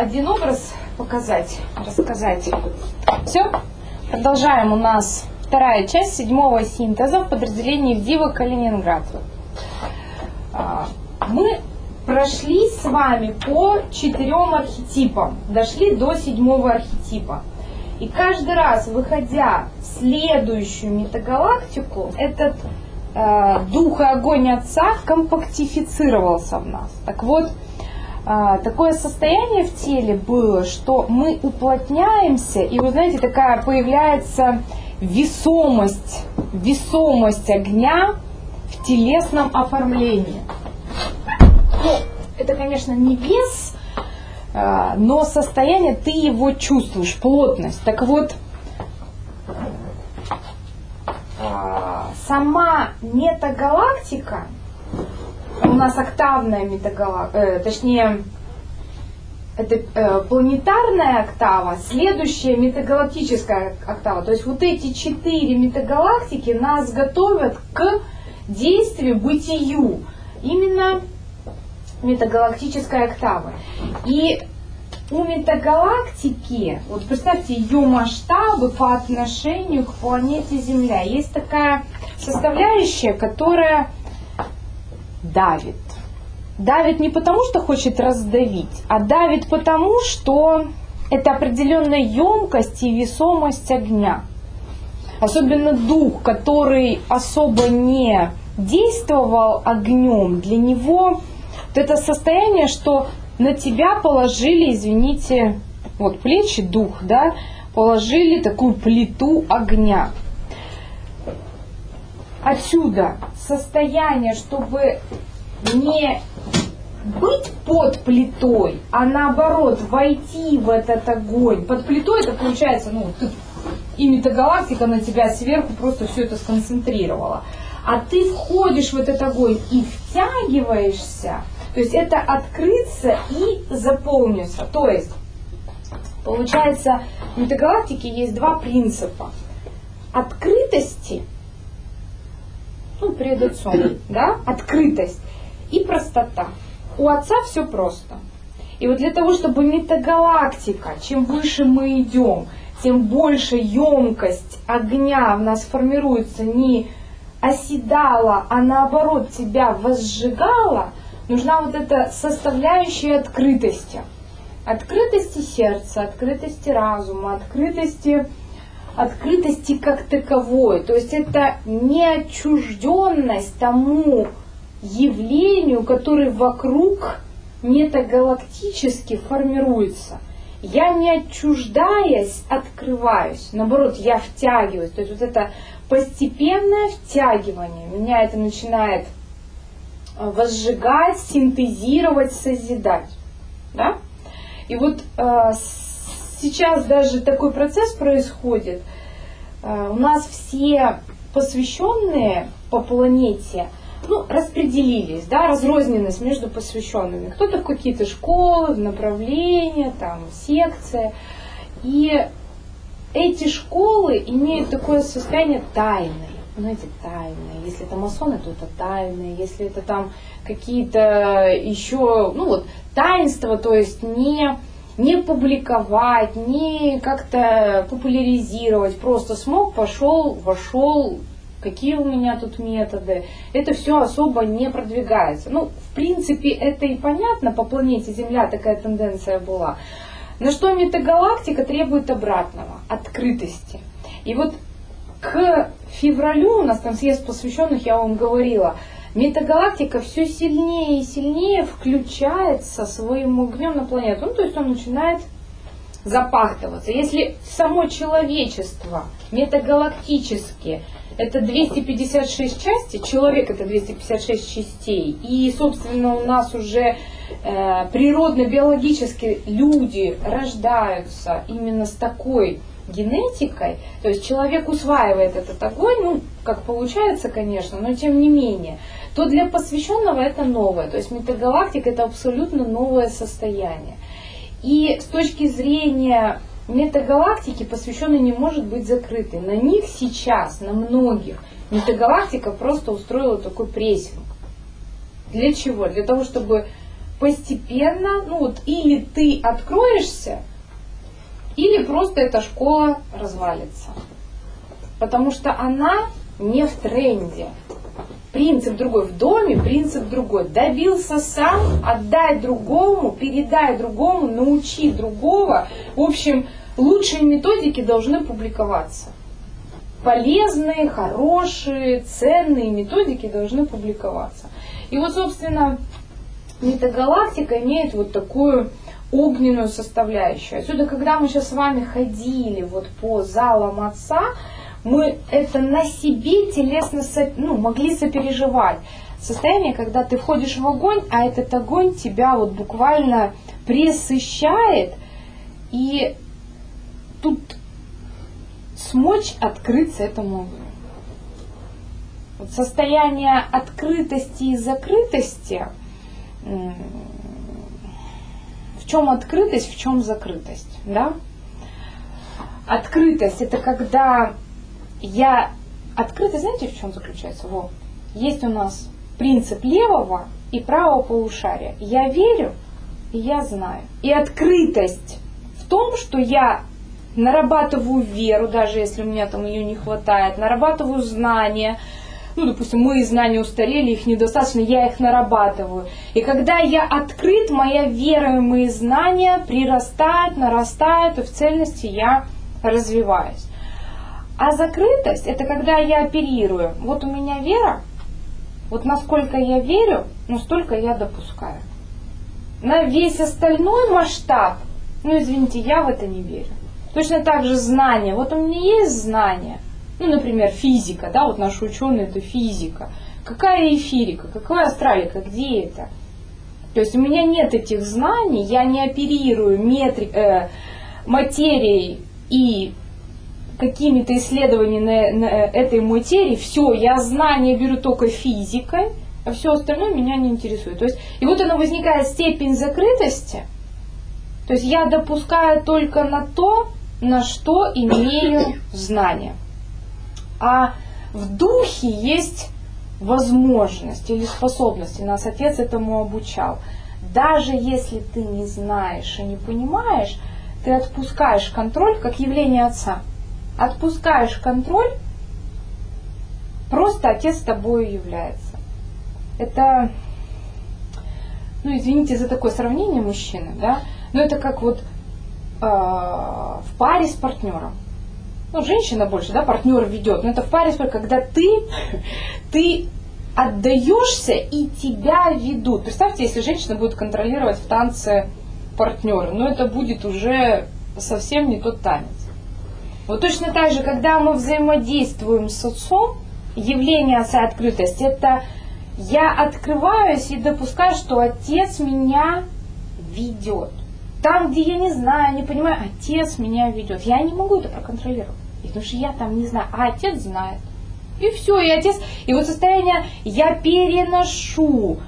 один образ показать, рассказать. Все, продолжаем. У нас вторая часть седьмого синтеза в подразделении ВДИВа Калининград. Мы прошли с вами по 4 архетипам, дошли до 7-го архетипа. И каждый раз, выходя в следующую метагалактику, этот дух и огонь Отца компактифицировался в нас. Так вот, такое состояние в теле было, что мы уплотняемся, и вы знаете, такая появляется весомость огня в телесном оформлении. Ну, это, конечно, не вес, но состояние, ты его чувствуешь, плотность. Так вот, сама метагалактика, у нас октавная метагалактика, точнее, это планетарная октава, следующая метагалактическая октава. То есть вот эти 4 метагалактики нас готовят к действию, бытию именно метагалактической октавы. И у метагалактики, вот представьте, ее масштабы по отношению к планете Земля. Есть такая составляющая, которая давит. Давит не потому, что хочет раздавить, а давит потому, что это определенная емкость и весомость огня. Особенно дух, который особо не действовал огнем, для него вот это состояние, что на тебя положили, извините, вот плечи, дух, да, положили такую плиту огня. Отсюда состояние, чтобы не быть под плитой, а наоборот войти в этот огонь. Под плитой это получается, и метагалактика на тебя сверху просто все это сконцентрировала. А ты входишь в этот огонь и втягиваешься. То есть это открыться и заполниться. То есть, получается, в метагалактике есть 2 принципа. Открытости, перед Отцом, да, открытость и простота. У Отца все просто. И вот для того, чтобы метагалактика, чем выше мы идем, тем больше емкость огня в нас формируется, не оседала, а наоборот тебя возжигала, нужна вот эта составляющая открытости. Открытости сердца, открытости разума, открытости как таковой. То есть это не отчужденность тому явлению, которое вокруг метагалактически формируется. Я, не отчуждаясь, открываюсь. Наоборот, я втягиваюсь. То есть вот это постепенное втягивание. Меня это начинает возжигать, синтезировать, созидать. Да? И вот сейчас даже такой процесс происходит. У нас все посвященные по планете распределились, да, разрозненность между посвященными. Кто-то в какие-то школы, в направления, там, секции. И эти школы имеют такое состояние тайны. Знаете, тайны. Если это масоны, то это тайны. Если это там какие-то еще, таинства, то есть не публиковать, не как-то популяризировать. Просто смог, пошел, вошел. Какие у меня тут методы. Это все особо не продвигается. В принципе, это и понятно. По планете Земля такая тенденция была. Но что метагалактика требует обратного, открытости. И вот к февралю, у нас там съезд посвященных, я вам говорила, метагалактика все сильнее и сильнее включается своим огнем на планету. То есть он начинает запахтываться. Если само человечество метагалактически это 256 частей, человек это 256 частей, и, собственно, у нас уже природно-биологически люди рождаются именно с такой генетикой, то есть человек усваивает этот огонь, как получается, конечно, но тем не менее, то для посвященного это новое, то есть метагалактика это абсолютно новое состояние. И с точки зрения метагалактики посвященный не может быть закрытой. На них сейчас, на многих, метагалактика просто устроила такой прессинг. Для чего? Для того, чтобы постепенно, ну вот или ты откроешься, или просто эта школа развалится. Потому что она не в тренде. Принцип другой. В доме принцип другой. Добился сам, отдай другому, передай другому, научи другого. В общем, лучшие методики должны публиковаться. Полезные, хорошие, ценные методики должны публиковаться. И вот, собственно, метагалактика имеет вот такую огненную составляющую. Отсюда, когда мы сейчас с вами ходили вот по залам Отца, мы это на себе телесно могли сопереживать. Состояние, когда ты входишь в огонь, а этот огонь тебя вот буквально пресыщает, и тут смочь открыться этому огню. Вот состояние открытости и закрытости. В чем открытость, в чем закрытость, да? Открытость — это когда Открытость, знаете, в чем заключается? Вот. Есть у нас принцип левого и правого полушария. Я верю, и я знаю. И открытость в том, что я нарабатываю веру, даже если у меня там ее не хватает, нарабатываю знания. Ну, допустим, мои знания устарели, их недостаточно, я их нарабатываю. И когда я открыт, моя вера и мои знания прирастают, нарастают, и в цельности я развиваюсь. А закрытость — это когда я оперирую. Вот у меня вера, вот насколько я верю, настолько я допускаю. На весь остальной масштаб, извините, я в это не верю. Точно так же знания. Вот у меня есть знания. Например, физика, да, вот наши ученые — это физика. Какая эфирика, какая астралика, где это? То есть у меня нет этих знаний, я не оперирую материей и какими-то исследованиями на этой материи. Все, я знания беру только физикой, а все остальное меня не интересует. То есть, и вот она возникает степень закрытости. То есть я допускаю только на то, на что имею знания. А в духе есть возможность или способность, и нас Отец этому обучал. Даже если ты не знаешь и не понимаешь, ты отпускаешь контроль как явление Отца. Отпускаешь контроль, просто Отец с тобой является. Это, извините за такое сравнение, мужчины, да, но это как вот в паре с партнером. Женщина больше, да, партнер ведет, но это в паре, когда ты отдаешься и тебя ведут. Представьте, если женщина будет контролировать в танце партнера, это будет уже совсем не тот танец. Вот точно так же, когда мы взаимодействуем с Отцом, явление Отца открытость, это я открываюсь и допускаю, что Отец меня ведет. Там, где я не знаю, не понимаю, Отец меня ведет. Я не могу это проконтролировать, потому что я там не знаю, а Отец знает. И все, и Отец, и вот состояние я переношу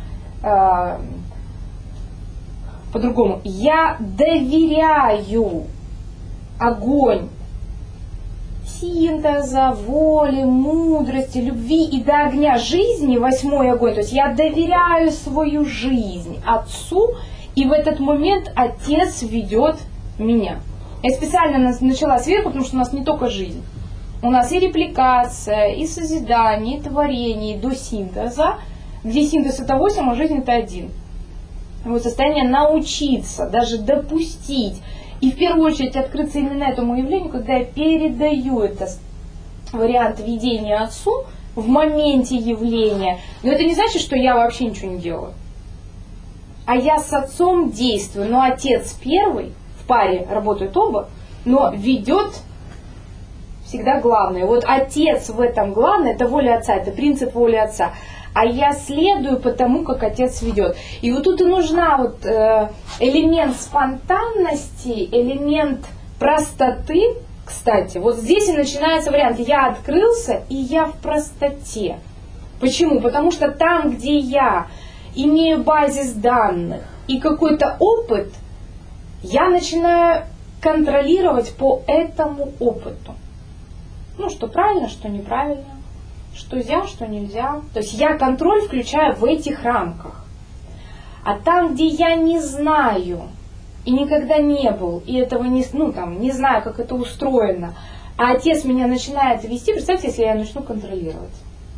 по-другому. Я доверяю огонь синтеза, воли, мудрости, любви и до огня жизни, 8-й огонь. То есть я доверяю свою жизнь Отцу, и в этот момент Отец ведет меня. Я специально начала сверху, потому что у нас не только жизнь. У нас и репликация, и созидание, и творение, и до синтеза, где синтез это 8, а жизнь это 1. Вот состояние научиться, даже допустить. И в первую очередь открыться именно этому явлению, когда я передаю этот вариант ведения Отцу в моменте явления. Но это не значит, что я вообще ничего не делаю. А я с Отцом действую. Но Отец первый, в паре работают оба, но ведет всегда главное. Вот Отец в этом главное, это воля Отца, это принцип воли Отца. А я следую по тому, как Отец ведет. И вот тут и нужна вот элемент спонтанности, элемент простоты. Кстати, вот здесь и начинается вариант. Я открылся, и я в простоте. Почему? Потому что там, где я имею базис данных и какой-то опыт, я начинаю контролировать по этому опыту. Что правильно, что неправильно. Что нельзя, что нельзя. То есть я контроль включаю в этих рамках. А там, где я не знаю, и никогда не был, и этого не знаю, как это устроено, а отец меня начинает вести, представьте, если я начну контролировать.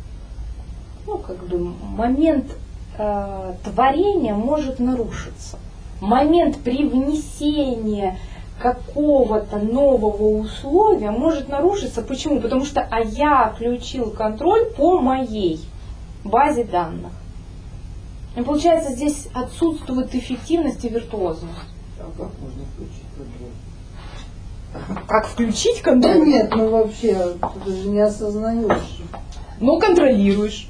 Момент творения может нарушиться. Момент привнесения какого-то нового условия может нарушиться. Почему? Потому что я включил контроль по моей базе данных. И получается, здесь отсутствует эффективность и виртуозность. А как можно включить контроль? Как включить контроль? Да нет, вообще, ты же не осознаешь. Контролируешь.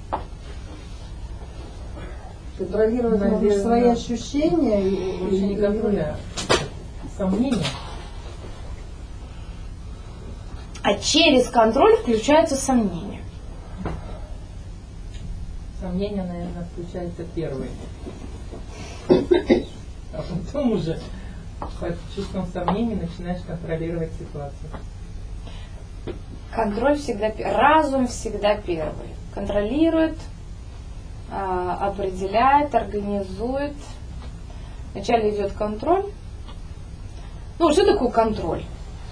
Контролировать можно свои ощущения и не контроля, сомнения. А через контроль включаются сомнения. Сомнения, наверное, включаются первые. А потом уже под чувством сомнений начинаешь контролировать ситуацию. Контроль всегда первый. Разум всегда первый. Контролирует, определяет, организует. Вначале идет контроль. Что такое контроль?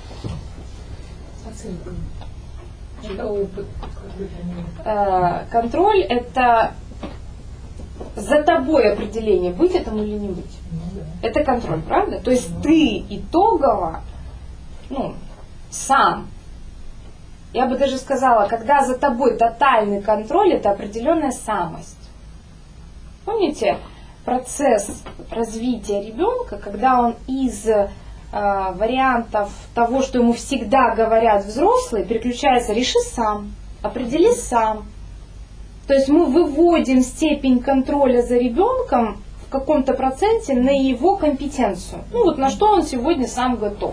Оценка. Это опыт. Контроль — это за тобой определение, быть этому или не быть. Это контроль, правда? То есть ты итогово, сам. Я бы даже сказала, когда за тобой тотальный контроль, это определенная самость. Помните процесс развития ребенка, когда он из вариантов того, что ему всегда говорят взрослые, переключается: реши сам, определи сам. То есть мы выводим степень контроля за ребенком в каком-то проценте на его компетенцию. На что он сегодня сам готов.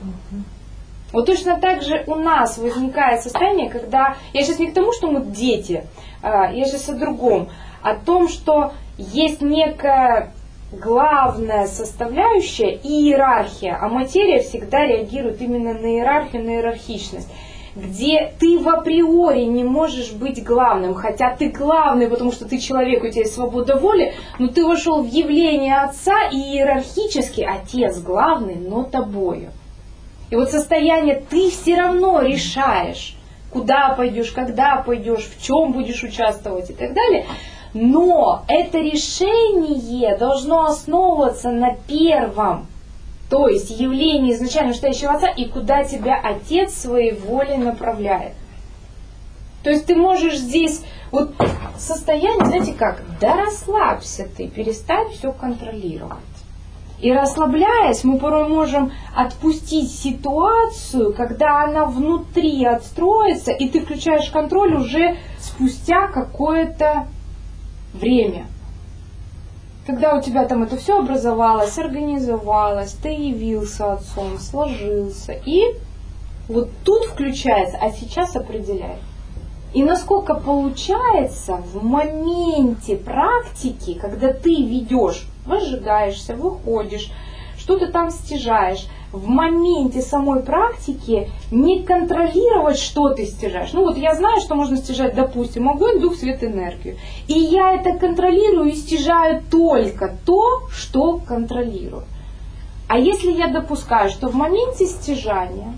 Вот точно так же у нас возникает состояние, когда... Я сейчас не к тому, что мы дети, я сейчас о другом. О том, что есть некая главная составляющая и иерархия, а материя всегда реагирует именно на иерархию, на иерархичность, где ты в априори не можешь быть главным, хотя ты главный, потому что ты человек, у тебя есть свобода воли, но ты вошел в явление отца, и иерархически отец главный, но тобою. И вот состояние ты все равно решаешь, куда пойдешь, когда пойдешь, в чем будешь участвовать и так далее. Но это решение должно основываться на первом, то есть явлении изначально настоящего отца, и куда тебя отец своей волей направляет. То есть ты можешь здесь, состояние, знаете как, да расслабься ты, перестань все контролировать. И расслабляясь, мы порой можем отпустить ситуацию, когда она внутри отстроится, и ты включаешь контроль уже спустя какое-то время. Когда у тебя там это все образовалось, организовалось, ты явился отцом, сложился. И вот тут включается, а сейчас определяй. И насколько получается в моменте практики, когда ты ведешь, выжигаешься, выходишь, что-то там стяжаешь, в моменте самой практики не контролировать, что ты стяжаешь. Я знаю, что можно стяжать, допустим, огонь, дух, свет, энергию. И я это контролирую и стяжаю только то, что контролирую. А если я допускаю, что в моменте стяжания,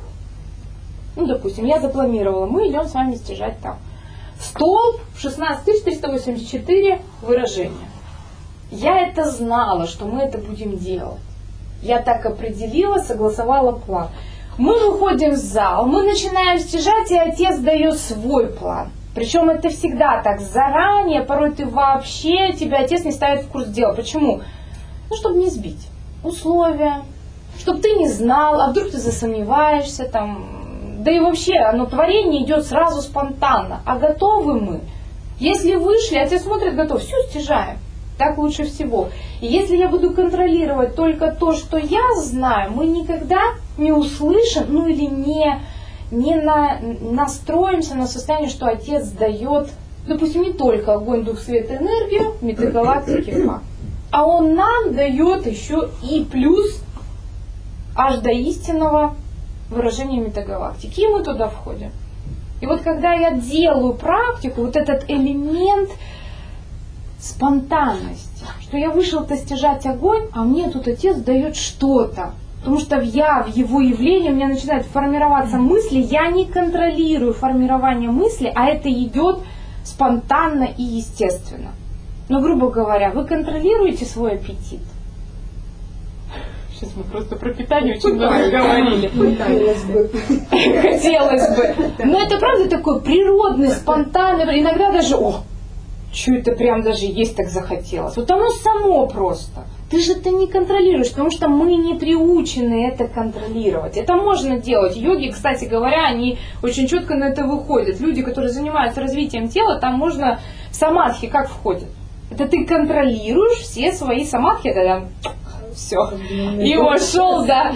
допустим, я запланировала, мы идем с вами стяжать там столб 16384 выражения. Я это знала, что мы это будем делать. Я так определила, согласовала план. Мы выходим в зал, мы начинаем стяжать, и отец дает свой план. Причем это всегда так, заранее, порой тебя отец не ставит в курс дела. Почему? Чтобы не сбить условия, чтобы ты не знал, а вдруг ты засомневаешься там. Да и вообще, творение идет сразу спонтанно. А готовы мы? Если вышли, отец смотрит, готов, все стяжаем. Так лучше всего. И если я буду контролировать только то, что я знаю, мы никогда не услышим, или не настроимся на состояние, что отец дает, допустим, не только огонь, дух, свет, энергию, метагалактики, а он нам дает еще и плюс аж до истинного выражения метагалактики. И мы туда входим. И когда я делаю практику, этот элемент спонтанности. Что я вышел-то стяжать огонь, а мне тут отец дает что-то. Потому что в его явлении у меня начинают формироваться мысли, я не контролирую формирование мысли, а это идет спонтанно и естественно. Но, грубо говоря, вы контролируете свой аппетит? Сейчас мы просто про питание очень много говорили. Хотелось бы. Но это правда такой природный, спонтанный, иногда даже, что это прям даже есть так захотелось. Вот оно само просто. Ты же это не контролируешь, потому что мы не приучены это контролировать. Это можно делать. Йоги, кстати говоря, они очень четко на это выходят. Люди, которые занимаются развитием тела, там можно самадхи как входят. Это ты контролируешь все свои самадхи, это там все. И вошел, да,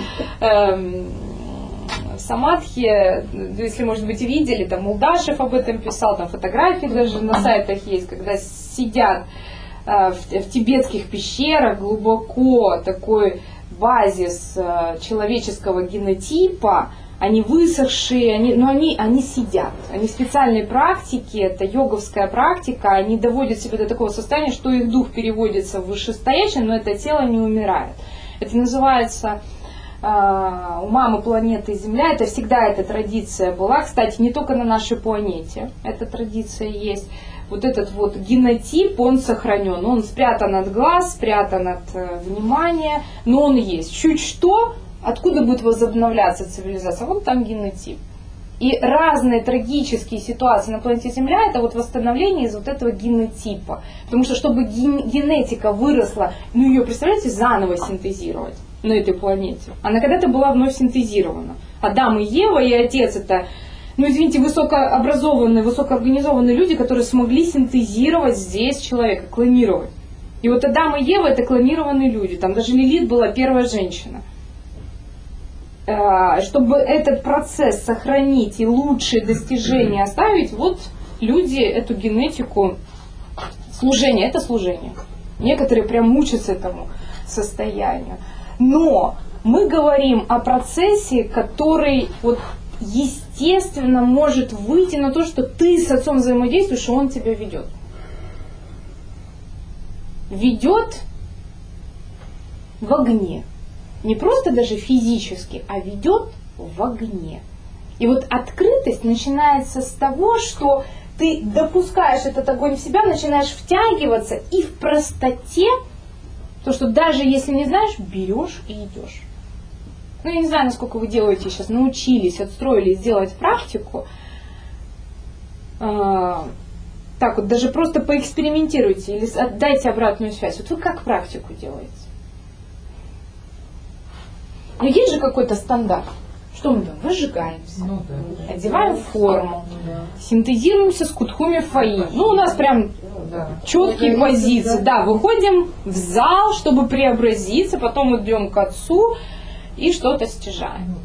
в самадхи, если, может быть, видели, там Мулдашев об этом писал, там фотографии даже на сайтах есть, когда сидят в тибетских пещерах глубоко, такой базис человеческого генотипа, они высохшие, они сидят. Они в специальной практике, это йоговская практика, они доводят себя до такого состояния, что их дух переводится в вышестоящее, но это тело не умирает. Это называется у мамы планеты Земля, это всегда эта традиция была, кстати, не только на нашей планете эта традиция есть. Вот этот вот генотип, он сохранен, он спрятан от глаз, спрятан от внимания, но он есть. Чуть что, откуда будет возобновляться цивилизация? Вот там генотип. И разные трагические ситуации на планете Земля, это вот восстановление из вот этого генотипа. Потому что, чтобы генетика выросла, ее, представляете, заново синтезировать на этой планете. Она когда-то была вновь синтезирована. Адам и Ева, и отец это... извините, высокообразованные, высокоорганизованные люди, которые смогли синтезировать здесь человека, клонировать. И вот Адам и Ева это клонированные люди. Там даже Лилит была первая женщина. Чтобы этот процесс сохранить и лучшие достижения оставить, вот люди эту генетику, служение, это служение. Некоторые прям мучатся этому состоянию. Но мы говорим о процессе, который вот естественно может выйти на то, что ты с отцом взаимодействуешь, и он тебя ведет. Ведет в огне. Не просто даже физически, а ведет в огне. И вот открытость начинается с того, что ты допускаешь этот огонь в себя, начинаешь втягиваться и в простоте, то, что даже если не знаешь, берешь и идешь. Я не знаю, насколько вы делаете сейчас, научились, отстроились делать практику. Так вот, даже просто поэкспериментируйте или дайте обратную связь. Вот вы как практику делаете? Но есть же какой-то стандарт. Что мы делаем? Выжигаемся, одеваем форму, синтезируемся с кутхуми фаи. У нас прям четкие позиции. Да, выходим в зал, чтобы преобразиться, потом идем к отцу и что-то стяжаем.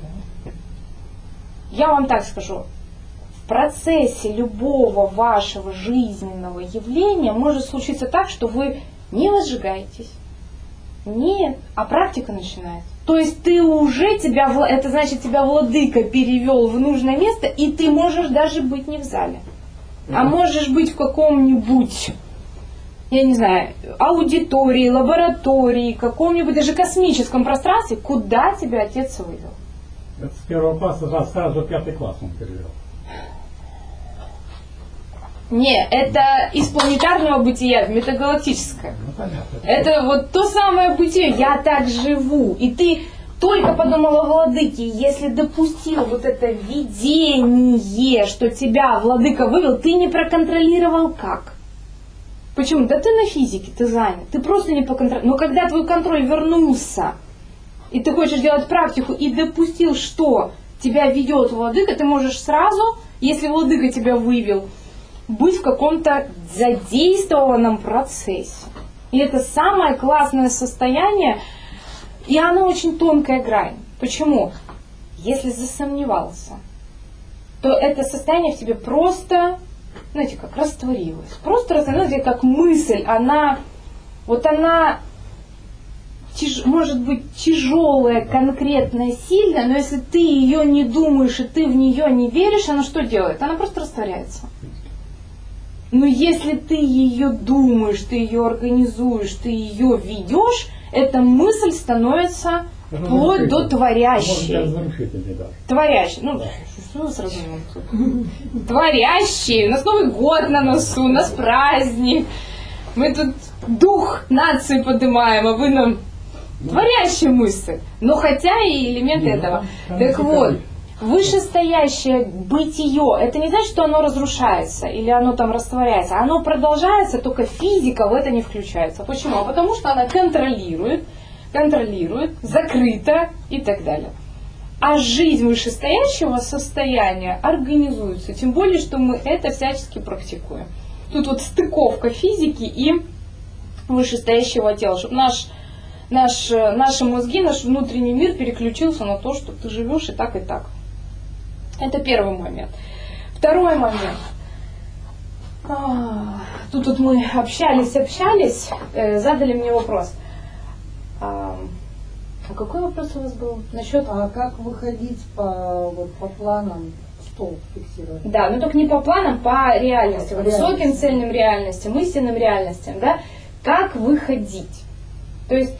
Я вам так скажу. В процессе любого вашего жизненного явления может случиться так, что вы не возжигаетесь. Нет, а практика начинается. То есть ты уже это значит, тебя владыка перевел в нужное место, и ты можешь даже быть не в зале, а можешь быть в каком-нибудь, я не знаю, аудитории, лаборатории, каком-нибудь даже космическом пространстве, куда тебя отец вывел. Это с первого класса сразу 5 класс он перевел. Не, это из планетарного бытия в метагалактическое. Это вот то самое бытие, я так живу. И ты только подумал о владыке, если допустил вот это видение, что тебя владыка вывел, ты не проконтролировал как. Почему? Да ты на физике, ты занят, ты просто не проконтролировал. Но когда твой контроль вернулся, и ты хочешь делать практику, и допустил, что тебя ведет владыка, ты можешь сразу, если владыка тебя вывел, быть в каком-то задействованном процессе. И это самое классное состояние, и оно очень тонкая грань. Почему? Если засомневался, то это состояние в тебе просто, знаете, как растворилось. Просто растворилось, как мысль, она может быть тяжелая, конкретная, сильная, но если ты ее не думаешь и ты в нее не веришь, она что делает? Она просто растворяется. Но если ты ее думаешь, ты ее организуешь, ты ее ведешь, эта мысль становится вплоть до творящей. Творящей. Ну, что сразу творящей. У нас Новый год на носу, у нас праздник. Мы тут дух нации поднимаем, а вы нам творящая мысль. Но хотя и элементы этого. Так вот, вышестоящее бытие, это не значит, что оно разрушается или оно там растворяется. Оно продолжается, только физика в это не включается. Почему? А потому что она контролирует, закрыта и так далее. А жизнь вышестоящего состояния организуется. Тем более, что мы это всячески практикуем. Тут вот стыковка физики и вышестоящего тела, чтобы наши мозги, наш внутренний мир переключился на то, что ты живешь и так, и так. Это первый момент. Второй момент. Тут вот мы общались, задали мне вопрос. А какой вопрос у вас был? Насчет... А как выходить по планам, стол фиксировать? Да, но только не по планам, по реальностям, высоким цельным реальностям, истинным реальностям, да? Как выходить? То есть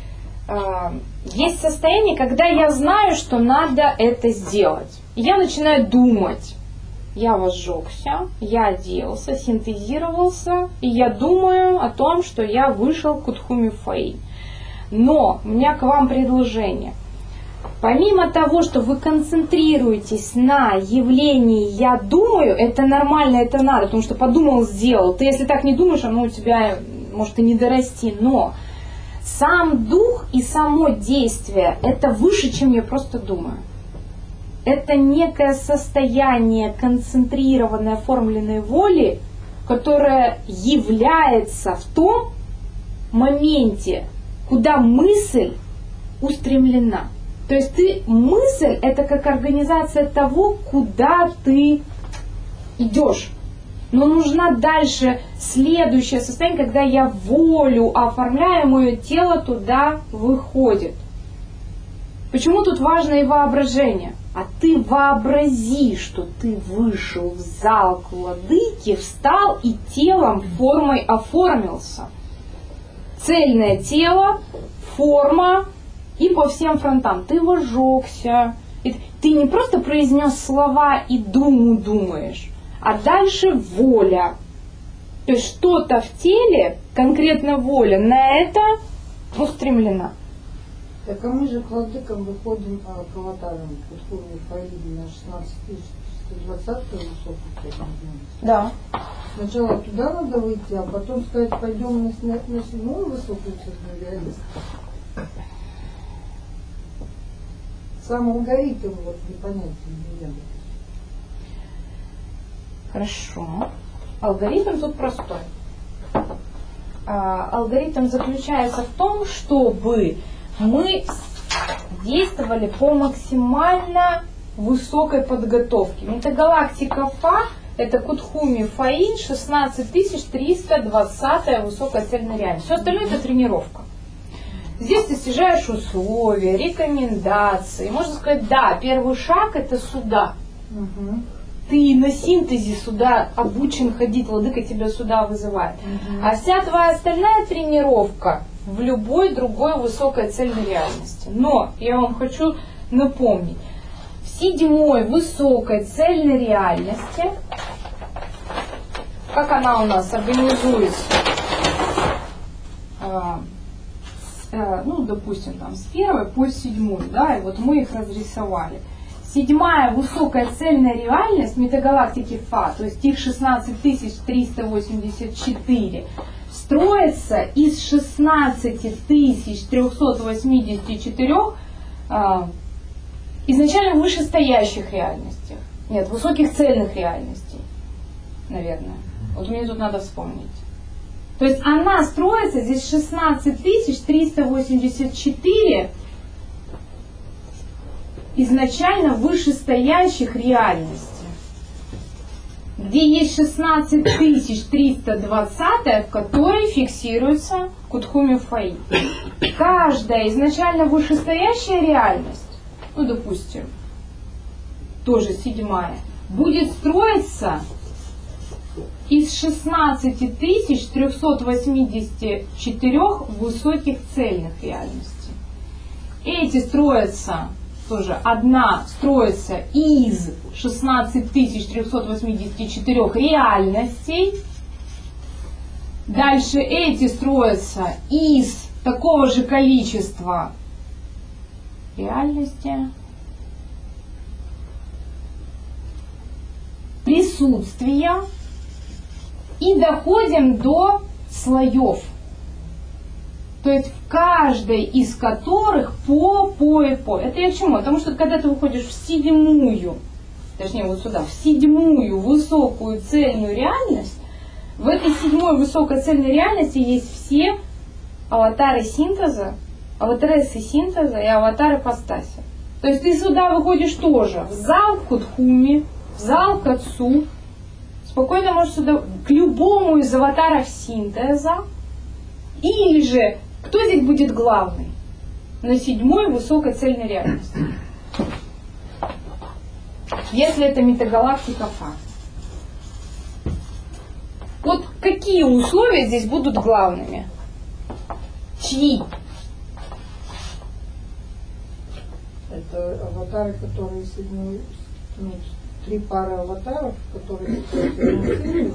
есть состояние, когда я знаю, что надо это сделать. И я начинаю думать. Я возжегся, я оделся, синтезировался, и я думаю о том, что я вышел к Кутхуми Фэй. Но у меня к вам предложение. Помимо того, что вы концентрируетесь на явлении «я думаю», это нормально, это надо, потому что подумал, сделал. Ты если так не думаешь, оно у тебя может и не дорасти, но сам дух и само действие – это выше, чем я просто думаю. Это некое состояние концентрированной, оформленной воли, которое является в том моменте, куда мысль устремлена. То есть мысль – это как организация того, куда ты идешь. Но нужна дальше следующее состояние, когда я волю оформляю, мое тело туда выходит. Почему тут важно и воображение? А ты вообрази, что ты вышел в зал к владыке, встал и телом, формой оформился. Цельное тело, форма и по всем фронтам. Ты возжегся. Ты не просто произнес слова и думаешь, а дальше воля. То есть что-то в теле, конкретно воля, на это устремлена. Так а мы же к владыкам выходим к аватарам, к Кутхуми Фэй на 16 высокий. Да. Сначала туда надо выйти, а потом сказать, пойдем на 7-ю высокую цельную реальность. Сам алгоритм вот непонятен для меня. Хорошо. Алгоритм тут простой. Алгоритм заключается в том, чтобы мы действовали по максимально высокой подготовке. Метагалактика Фа – это Кутхуми Фаин 16320 высокая цельная реальность. Все остальное – это тренировка. Здесь ты снижаешь условия, рекомендации. Можно сказать, да, первый шаг – это сюда. Угу. Ты на синтезе сюда обучен ходить, владыка тебя сюда вызывает. А вся твоя остальная тренировка в любой другой высокой цельной реальности. Но я вам хочу напомнить, в 7-й высокой цельной реальности, как она у нас организуется, ну, допустим, там с 1 по 7, да, и вот мы их разрисовали. 7-я высокая цельная реальность метагалактики Фа, то есть их 16384, строится из 16384 изначально вышестоящих реальностей. Нет, высоких цельных реальностей, наверное. Вот мне тут надо вспомнить. То есть она строится здесь 16384 изначально вышестоящих реальностей, где есть 16320, в которой фиксируется Кутхуми Фэй. Каждая изначально вышестоящая реальность, ну, допустим, тоже 7-я, будет строиться из 16 384 высоких цельных реальностей. Эти строятся, тоже одна строится из 16 384 реальностей. Дальше эти строятся из такого же количества реальностей. Присутствия. И доходим до слоев. То есть в каждой из которых по. Это я к чему? Потому что когда ты выходишь в седьмую, точнее вот сюда, в седьмую высокую цельную реальность, в этой седьмой высокой цельной реальности есть все аватары синтеза, аватарессы синтеза и аватары ипостаси. То есть ты сюда выходишь тоже в зал Кутхуми, в зал Катсу, спокойно можешь сюда к любому из аватаров синтеза, или же кто здесь будет главный на седьмой высокой цельной реальности, если это метагалактика Фа. Вот какие условия здесь будут главными? Чьи? Это аватары, которые седьмой, ну, 3 пары аватаров, которые развивают.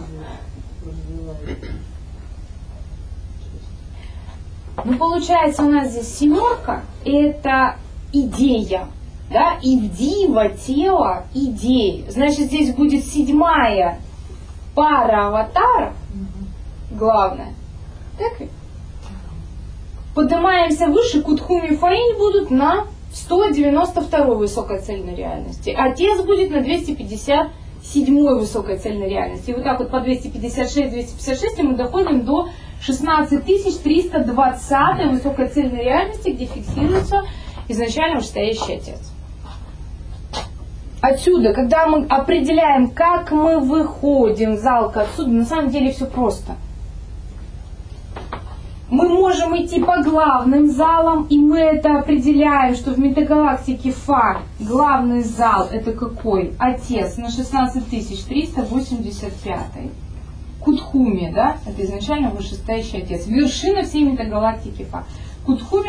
Ну, получается, у нас здесь семерка – это идея, да, идива, тело, идеи. Значит, здесь будет седьмая пара аватаров, главное. Так ведь? Поднимаемся выше, Кутхуми Фаинь будут на 192 высокой цельной реальности. Отец будет на 257 высокой цельной реальности. И вот так вот по 256, и мы доходим до 16320 высокой цельной реальности, где фиксируется изначально вышестоящий отец. Отсюда, когда мы определяем, как мы выходим в зал к отсюда, на самом деле все просто. Мы можем идти по главным залам, и мы это определяем, что в метагалактике Фа главный зал это какой? Отец на 16385. Кутхуми, да, это изначально вышестоящий отец. Вершина всей метагалактики Фа. Кутхуми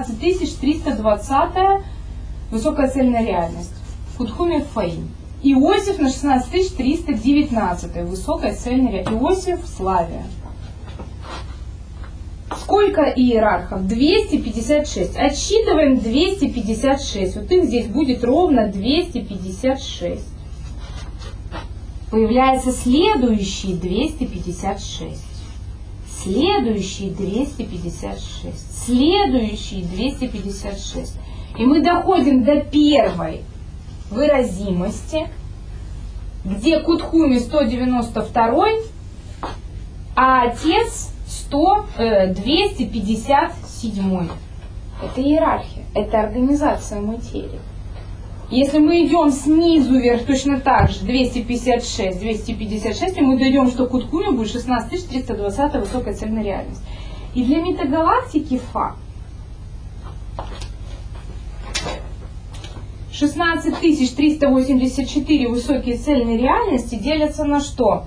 16320 высокая цельная реальность. Кутхуми Фейн. Иосиф на 16319 высокая цельная реальность. Иосиф Славия. Сколько иерархов? 256. Отсчитываем 256. Вот их здесь будет ровно 256. Появляется следующий 256. Следующий 256. Следующий 256. И мы доходим до первой выразимости, где Кутхуми 192, а отец 257. Это иерархия, это организация материи. Если мы идем снизу вверх точно так же, 256, 256, и мы дойдем, что Кутхуми будет 16320 высокая цельная реальность. И для метагалактики Фа 16384 высокие цельные реальности делятся на что?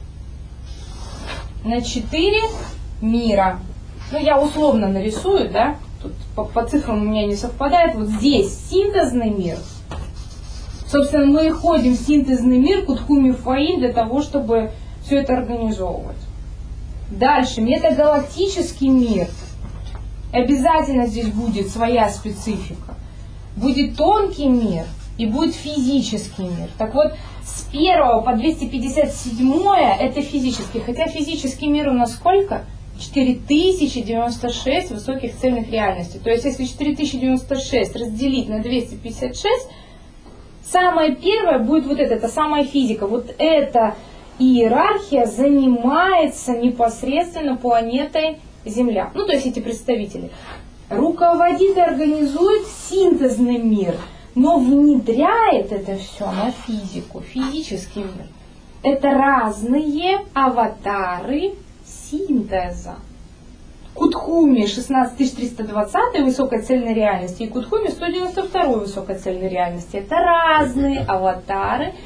На 4 мира. Ну, я условно нарисую, да? Тут по цифрам у меня не совпадает. Вот здесь синтезный мир. Собственно, мы ходим в синтезный мир Кутхуми Фаин для того, чтобы все это организовывать. Дальше, метагалактический мир. Обязательно здесь будет своя специфика. Будет тонкий мир и будет физический мир. Так вот, с 1 по 257 это физический. Хотя физический мир у нас сколько? 4096 высоких цельных реальностей. То есть, если 4096 разделить на 256, самое первое будет вот это самая физика. Вот эта иерархия занимается непосредственно планетой Земля. Ну, то есть эти представители. Руководит и организует синтезный мир, но внедряет это все на физику, физический мир. Это разные аватары синтеза. Кутхуми 16320 высокой цельной реальности и Кутхуми 192 высокой цельной реальности. Это разные аватары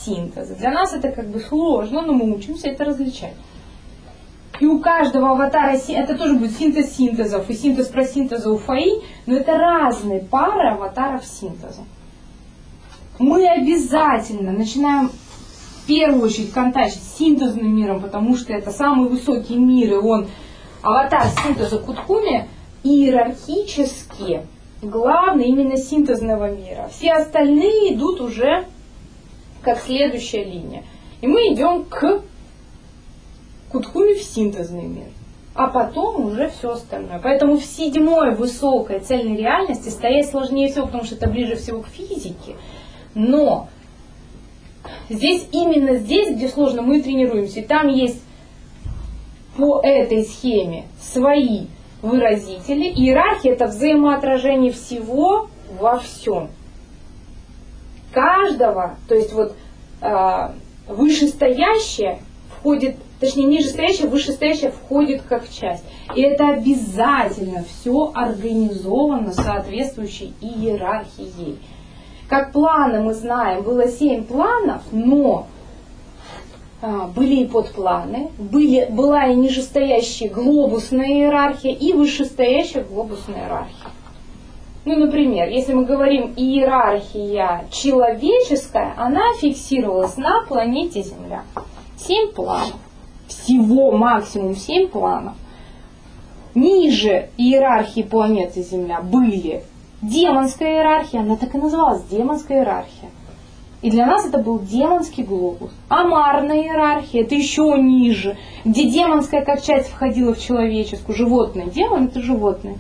синтеза. Для нас это как бы сложно, но мы учимся это различать. И у каждого аватара, это тоже будет синтез синтезов и синтез про синтеза у ФАИ, но это разные пары аватаров синтеза. Мы обязательно начинаем в первую очередь контактировать с синтезным миром, потому что это самый высокий мир, и он аватар синтеза Куткуми, иерархически главный именно синтезного мира. Все остальные идут уже как следующая линия. И мы идем к Куткуми в синтезный мир, а потом уже все остальное. Поэтому в седьмой высокой цельной реальности стоять сложнее всего, потому что это ближе всего к физике. Но здесь, именно здесь, где сложно, мы тренируемся. И там есть по этой схеме свои выразители. Иерархия — это взаимоотражение всего во всем. Каждого, то есть вот вышестоящее входит, точнее нижестоящее, вышестоящее входит как часть. И это обязательно все организовано соответствующей иерархией. Как планы мы знаем, было 7 планов, но были и подпланы, была и нижестоящая глобусная иерархия, и вышестоящая глобусная иерархия. Ну, например, если мы говорим иерархия человеческая, она фиксировалась на планете Земля. 7 планов. Всего максимум 7 планов. Ниже иерархии планеты Земля были демонская иерархия, она так и называлась, демонская иерархия. И для нас это был демонский глобус. Амарная иерархия, это еще ниже, где демонская как часть входила в человеческую, животное. Демон — это животное.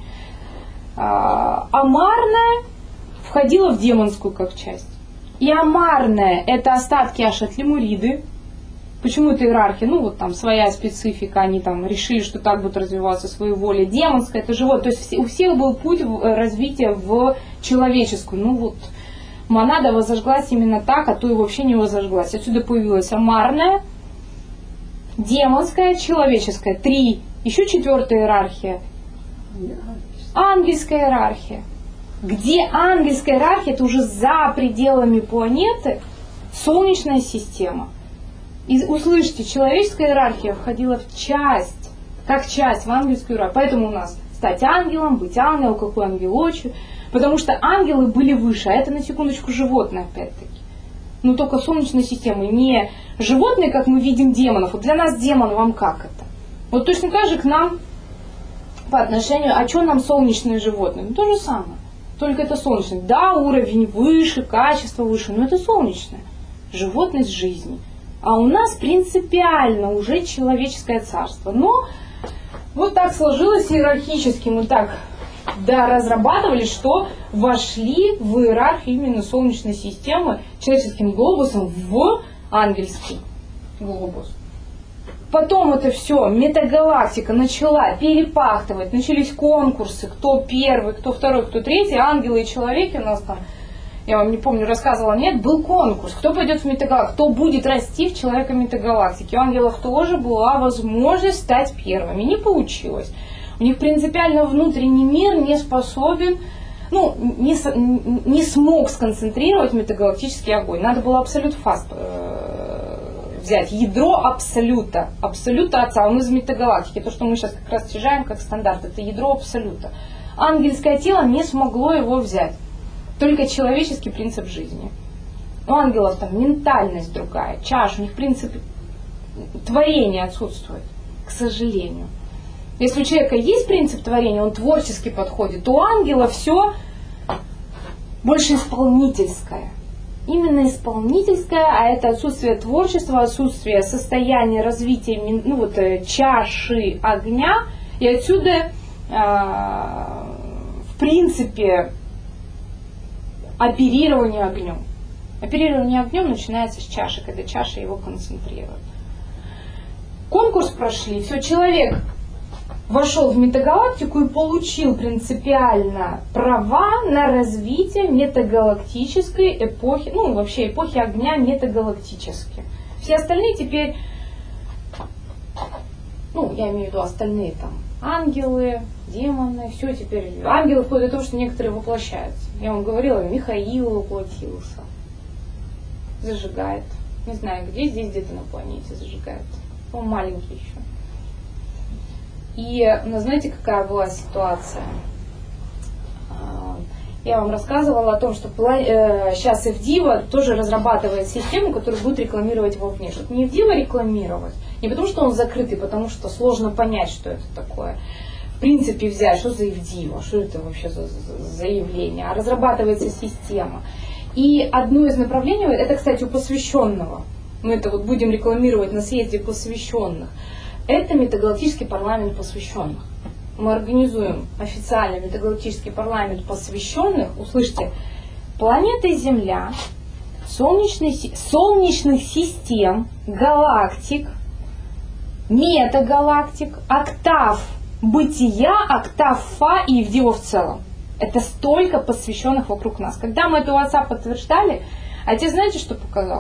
Амарная входила в демонскую как часть. И амарная — это остатки Ашат-Лемуриды. Почему это иерархия? Ну, вот там своя специфика, они там решили, что так будут развиваться своей волей. Демонская — это живот. То есть у всех был путь развития в человеческую. Ну вот, монада возожглась именно так, а то и вообще не возожглась. Отсюда появилась амарная, демонская, человеческая. 3. Еще 4-я иерархия. Ангельская иерархия. Где ангельская иерархия, это уже за пределами планеты Солнечная система. И услышьте, человеческая иерархия входила в часть, как часть в ангельскую иерархию. Поэтому у нас стать ангелом, быть ангелом, какой ангелочек. Потому что ангелы были выше, а это на секундочку животные опять-таки. Но только Солнечной системы, не животные, как мы видим демонов. Вот для нас демон, вам как это? Вот точно так же к нам по отношению, а что нам солнечные животные? Ну то же самое, только это солнечное. Да, уровень выше, качество выше, но это солнечное. Животность жизни. А у нас принципиально уже человеческое царство. Но вот так сложилось иерархически, мы так разрабатывали, что вошли в иерархию именно Солнечной системы человеческим глобусом в ангельский глобус. Потом это все, метагалактика начала перепахтывать, начались конкурсы, кто первый, кто второй, кто третий, ангелы и человеки у нас там, я вам не помню, рассказывала, нет, был конкурс, кто пойдет в метагалактику, кто будет расти в человека метагалактики. У ангелов тоже была возможность стать первыми, не получилось. У них принципиально внутренний мир не способен, не смог сконцентрировать метагалактический огонь. Надо было абсолют фаст взять, ядро абсолюта Отца, он из метагалактики. То, что мы сейчас как раз снижаем как стандарт, это ядро абсолюта. Ангельское тело не смогло его взять. Только человеческий принцип жизни. У ангелов там ментальность другая, чаша, у них принцип творения отсутствует, к сожалению. Если у человека есть принцип творения, он творчески подходит, то у ангела все больше исполнительское. Именно исполнительское, а это отсутствие творчества, отсутствие состояния развития чаши огня. И отсюда, в принципе, оперирование огнем. Оперирование огнем начинается с чаши, когда чаша его концентрирует. Конкурс прошли, все, человек вошел в метагалактику и получил принципиально права на развитие метагалактической эпохи, вообще эпохи огня метагалактически. Все остальные теперь, я имею в виду остальные там, ангелы, демоны, все теперь, ангелы вплоть до того, что некоторые воплощаются. Я вам говорила, Михаил воплотился, зажигает Не знаю, где, здесь где-то на планете зажигается. Он маленький еще. И, ну, знаете, какая была ситуация? Я вам рассказывала о том, что сейчас Эвдива тоже разрабатывает систему, которую будет рекламировать вовне. Чтобы не Эвдива рекламировать, не потому что он закрытый, потому что сложно понять, что это такое. В принципе, взять, что за Эвдива, что это вообще за заявление. А разрабатывается система. И одно из направлений, это, кстати, у посвященного, мы это вот будем рекламировать на съезде посвященных, это метагалактический парламент посвященных. Мы организуем официальный метагалактический парламент посвященных, услышьте, планеты Земля, солнечных систем, галактик, метагалактик, октав бытия, октав Фа и Эвдива в целом. Это столько посвященных вокруг нас. Когда мы это у отца подтверждали, отец знаете, что показал?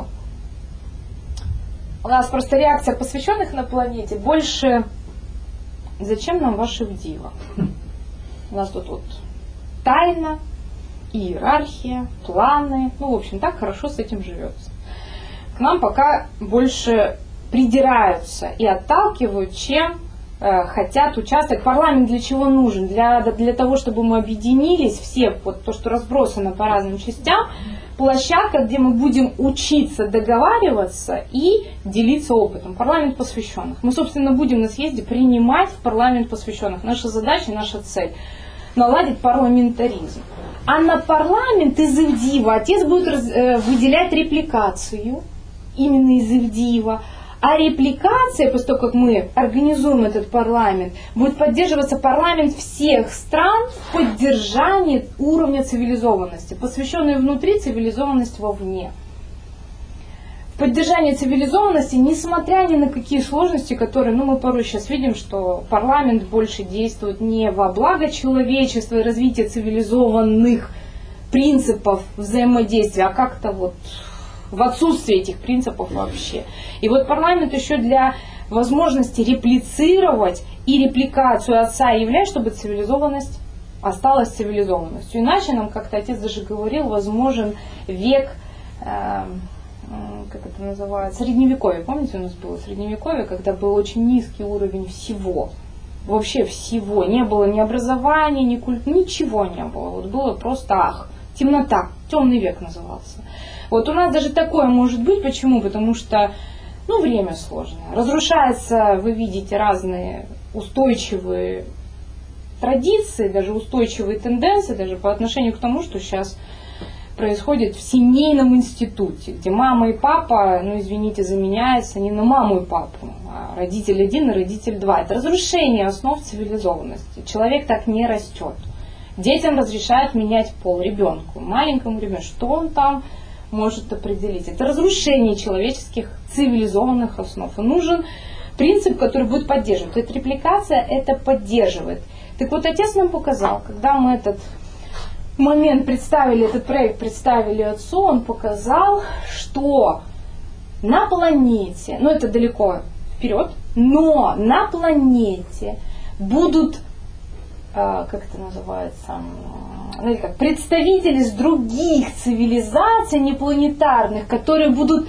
У нас просто реакция посвященных на планете больше «Зачем нам ваша Эвдива?» У нас тут вот тайна, иерархия, планы. Ну, в общем, так хорошо с этим живется. К нам пока больше придираются и отталкивают, чем хотят участвовать. Парламент для чего нужен? Для того, чтобы мы объединились, все, вот то, что разбросано по разным частям, площадка, где мы будем учиться договариваться и делиться опытом. Парламент посвященных. Мы, собственно, будем на съезде принимать в парламент посвященных. Наша задача, наша цель – наладить парламентаризм. А на парламент из Эвдива отец будет выделять репликацию, именно из Эвдива. А репликация, после того, как мы организуем этот парламент, будет поддерживаться парламент всех стран в поддержании уровня цивилизованности, посвященной внутри, цивилизованность вовне. В поддержании цивилизованности, несмотря ни на какие сложности, которые, мы порой сейчас видим, что парламент больше действует не во благо человечества и развития цивилизованных принципов взаимодействия, а как-то вот в отсутствие этих принципов вообще. И вот парламент еще для возможности реплицировать и репликацию отца являет, чтобы цивилизованность осталась цивилизованностью. Иначе нам, как-то отец даже говорил, возможен век, как это называется, средневековье. Помните, у нас было средневековье, когда был очень низкий уровень всего. Вообще всего. Не было ни образования, ни культуры, ничего не было. Вот было просто темнота. Темный век назывался. Вот у нас даже такое может быть. Почему? Потому что, время сложное. Разрушаются, вы видите, разные устойчивые традиции, даже устойчивые тенденции, даже по отношению к тому, что сейчас происходит в семейном институте, где мама и папа, извините, заменяются не на маму и папу, а родитель один и родитель два. Это разрушение основ цивилизованности. Человек так не растет. Детям разрешают менять пол, ребенку, маленькому ребенку, что он там может определить. Это разрушение человеческих цивилизованных основ. И нужен принцип, который будет поддерживать. То есть репликация это поддерживает. Так вот, отец нам показал, когда мы этот момент представили, этот проект представили отцу, он показал, что на планете, это далеко вперед, но на планете будут, как это называется, представители с других цивилизаций непланетарных, которые будут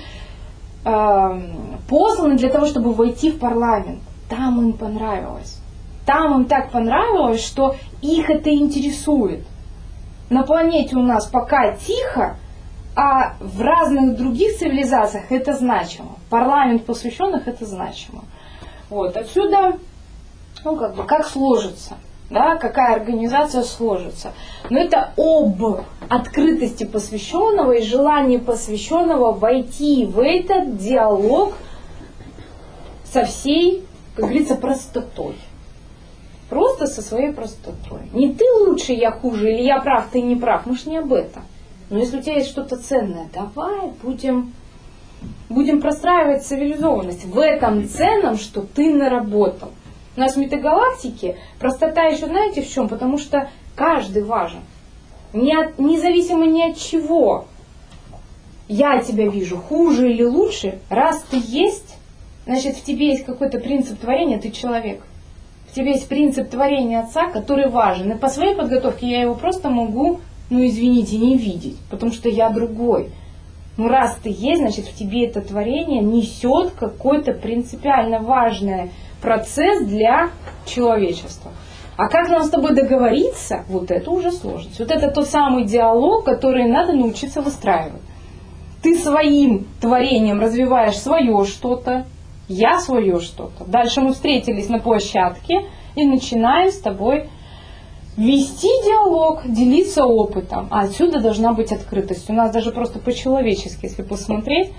посланы для того, чтобы войти в парламент. Там им понравилось. Там им так понравилось, что их это интересует. На планете у нас пока тихо, а в разных других цивилизациях это значимо. Парламент посвященных это значимо. Вот отсюда, как сложится. Да, какая организация сложится. Но это об открытости посвященного и желании посвященного войти в этот диалог со всей, как говорится, простотой. Просто со своей простотой. Не ты лучше, я хуже, или я прав, ты не прав. Мы ж не об этом. Но если у тебя есть что-то ценное, давай будем простраивать цивилизованность в этом ценном, что ты наработал. У нас в метагалактике простота еще знаете в чем? Потому что каждый важен. Независимо ни от чего. Я тебя вижу хуже или лучше. Раз ты есть, значит в тебе есть какой-то принцип творения, ты человек. В тебе есть принцип творения Отца, который важен. И по своей подготовке я его просто могу, извините, не видеть. Потому что я другой. Ну раз ты есть, значит в тебе это творение несет какой-то принципиально важный процесс для человечества. А как нам с тобой договориться, вот это уже сложность. Вот это тот самый диалог, который надо научиться выстраивать. Ты своим творением развиваешь свое что-то, я свое что-то. Дальше мы встретились на площадке и начинаем с тобой вести диалог, делиться опытом. А отсюда должна быть открытость. У нас даже просто по-человечески, если посмотреть,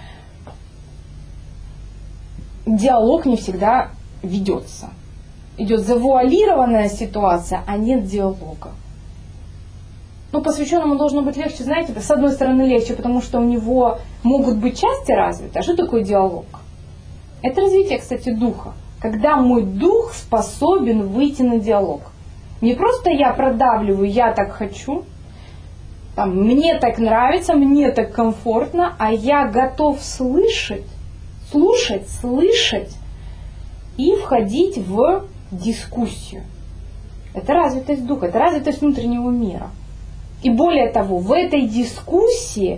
диалог не всегда ведется. Идет завуалированная ситуация, а нет диалога. Ну, посвященному должно быть легче, знаете, с одной стороны легче, потому что у него могут быть части развиты. А что такое диалог? Это развитие, кстати, духа. Когда мой дух способен выйти на диалог. Не просто я продавливаю, я так хочу, там, мне так нравится, мне так комфортно, а я готов слышать и входить в дискуссию. Это развитость духа, это развитость внутреннего мира. И более того, в этой дискуссии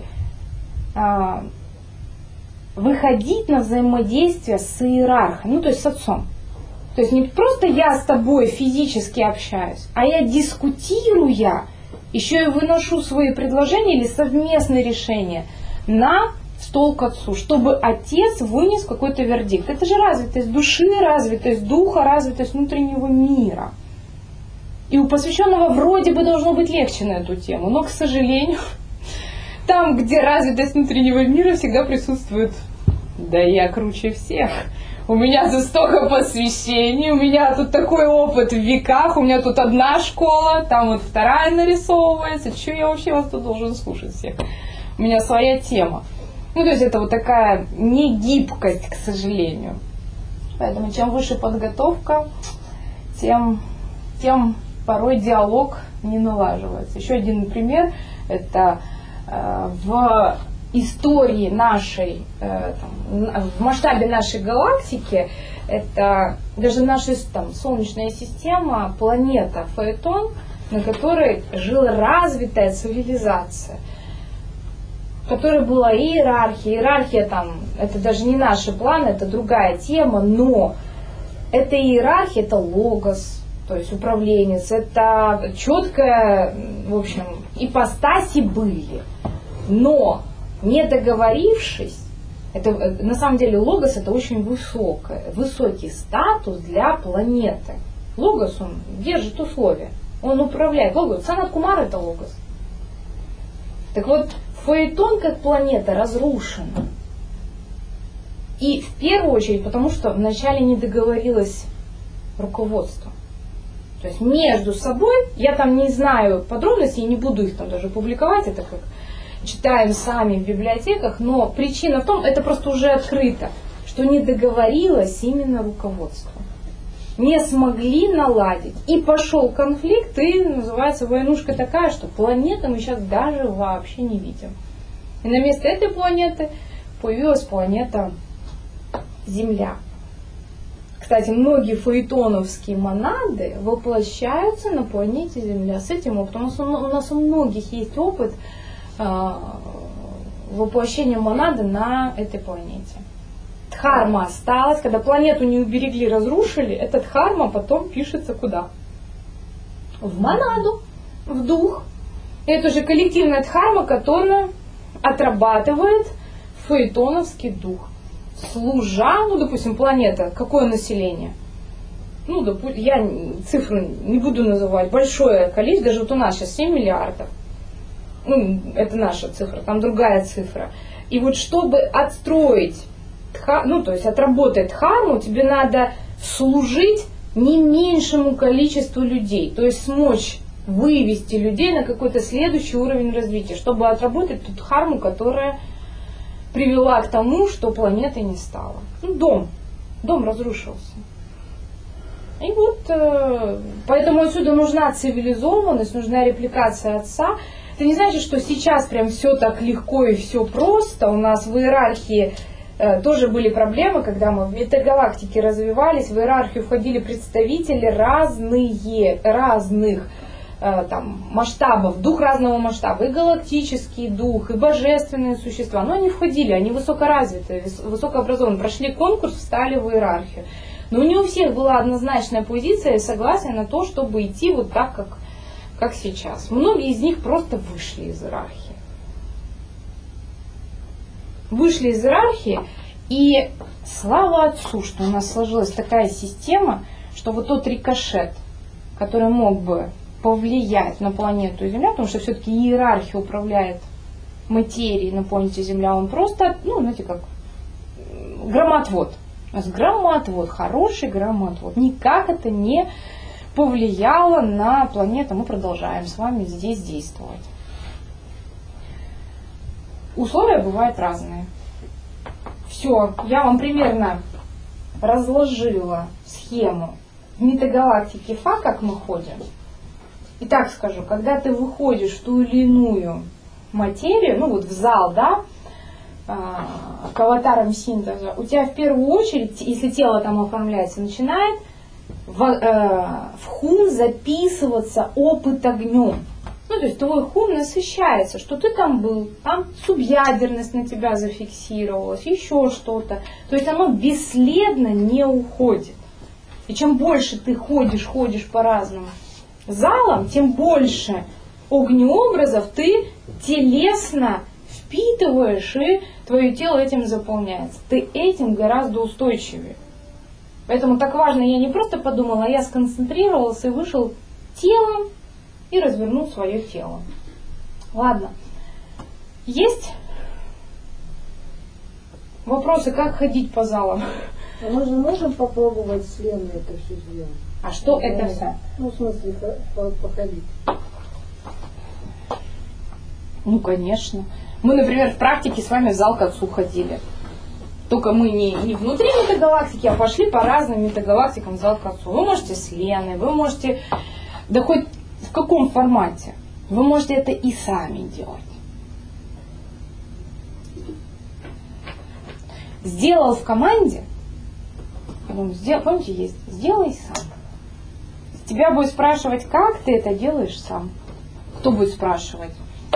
выходить на взаимодействие с иерархом, ну то есть с отцом. То есть не просто я с тобой физически общаюсь, а я дискутируя, еще и выношу свои предложения или совместные решения на стол к отцу, чтобы отец вынес какой-то вердикт. Это же развитость души, развитость духа, развитость внутреннего мира. И у посвященного вроде бы должно быть легче на эту тему, но, к сожалению, там, где развитость внутреннего мира, всегда присутствует: да я круче всех. У меня тут столько посвящений, у меня тут такой опыт в веках, у меня тут одна школа, там вот вторая нарисовывается. Чего я вообще вас тут должен слушать всех? У меня своя тема. Ну, то есть это вот такая негибкость, к сожалению. Поэтому чем выше подготовка, тем порой диалог не налаживается. Еще один пример, это в истории нашей, в масштабе нашей галактики, это даже наша Солнечная система, планета Фаэтон, на которой жила развитая цивилизация, в которой была иерархия. Иерархия это даже не наши планы, это другая тема, но эта иерархия, это логос, то есть управленец, это четкая, в общем, ипостаси были. Но не договорившись, это, на самом деле логос это очень высокий статус для планеты. Логос, он держит условия, он управляет. Логос, Санат Кумар это логос. Так вот, Фаэтон как планета разрушена. И в первую очередь, потому что вначале не договорилось руководство. То есть между собой, я там не знаю подробностей, не буду их там даже публиковать, это как читаем сами в библиотеках, но причина в том, это просто уже открыто, что не договорилось именно руководство. Не смогли наладить. И пошел конфликт, и называется войнушка такая, что планеты мы сейчас даже вообще не видим. И на место этой планеты появилась планета Земля. Кстати, многие фаэтоновские монады воплощаются на планете Земля с этим опытом. У нас у многих есть опыт воплощения монады на этой планете. Дхарма осталась, когда планету не уберегли, разрушили, эта дхарма потом пишется куда? В монаду, в дух. Это же коллективная дхарма, которая отрабатывает фаэтоновский дух. Служа, допустим, планета, какое население? Я цифру не буду называть, большое количество, даже вот у нас сейчас 7 миллиардов. Это наша цифра, там другая цифра. И вот чтобы отстроить, то есть отработать дхарму, тебе надо служить не меньшему количеству людей. То есть смочь вывести людей на какой-то следующий уровень развития, чтобы отработать ту дхарму, которая привела к тому, что планеты не стало. Дом разрушился. И вот, поэтому отсюда нужна цивилизованность, нужна репликация отца. Это не значит, что сейчас прям все так легко и все просто. У нас в иерархии тоже были проблемы, когда мы в метагалактике развивались, в иерархию входили представители разных там, масштабов, дух разного масштаба, и галактический дух, и божественные существа, но они входили, они высокоразвитые, высокообразованные, прошли конкурс, встали в иерархию. Но не у всех была однозначная позиция и согласие на то, чтобы идти вот так, как сейчас. Многие из них просто вышли из иерархии. Вышли из иерархии, и слава Отцу, что у нас сложилась такая система, что вот тот рикошет, который мог бы повлиять на планету Земля, потому что все-таки иерархия управляет материей на планете Земля, он просто, знаете, как громоотвод. У нас громоотвод, хороший громоотвод. Никак это не повлияло на планету. Мы продолжаем с вами здесь действовать. Условия бывают разные. Все, я вам примерно разложила схему в метагалактике Фа, как мы ходим. И так скажу, когда ты выходишь в ту или иную материю, в зал, да, к аватарам синтеза, у тебя в первую очередь, если тело там оформляется, начинает в хум записываться опыт огнем. То есть твой хум насыщается, что ты там был, там субъядерность на тебя зафиксировалась, еще что-то. То есть оно бесследно не уходит. И чем больше ты ходишь по разным залам, тем больше огнеобразов ты телесно впитываешь, и твое тело этим заполняется. Ты этим гораздо устойчивее. Поэтому так важно, я не просто подумала, а я сконцентрировался и вышел телом и развернул свое тело. Ладно. Есть вопросы, как ходить по залам? А мы же можем попробовать с Леной это все сделать? А что это все? В смысле, походить. Конечно. Мы, например, в практике с вами в зал к Отцу ходили. Только мы не внутри метагалактики, а пошли по разным метагалактикам в зал к Отцу. Вы можете с Леной, вы можете, да хоть в каком формате, вы можете это и сами делать. Сделал в команде, помните, есть «сделай сам». Тебя будет спрашивать, как ты это делаешь сам. Кто будет спрашивать?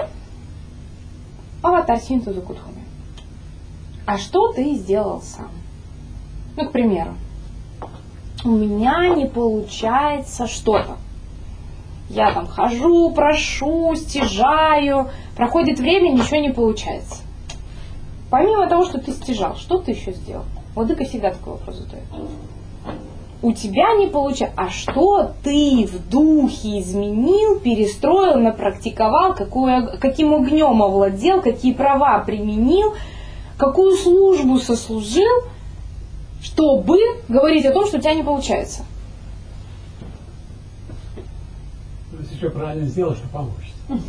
Аватар синтеза Кутхуми. А что ты сделал сам? К примеру, у меня не получается что-то. Я там хожу, прошу, стяжаю, проходит время, ничего не получается. Помимо того, что ты стяжал, что ты еще сделал? Владыка всегда такой вопрос задает. У тебя не получается. А что ты в духе изменил, перестроил, напрактиковал, каким огнем овладел, какие права применил, какую службу сослужил, чтобы говорить о том, что у тебя не получается? Если все правильно сделать, что получится.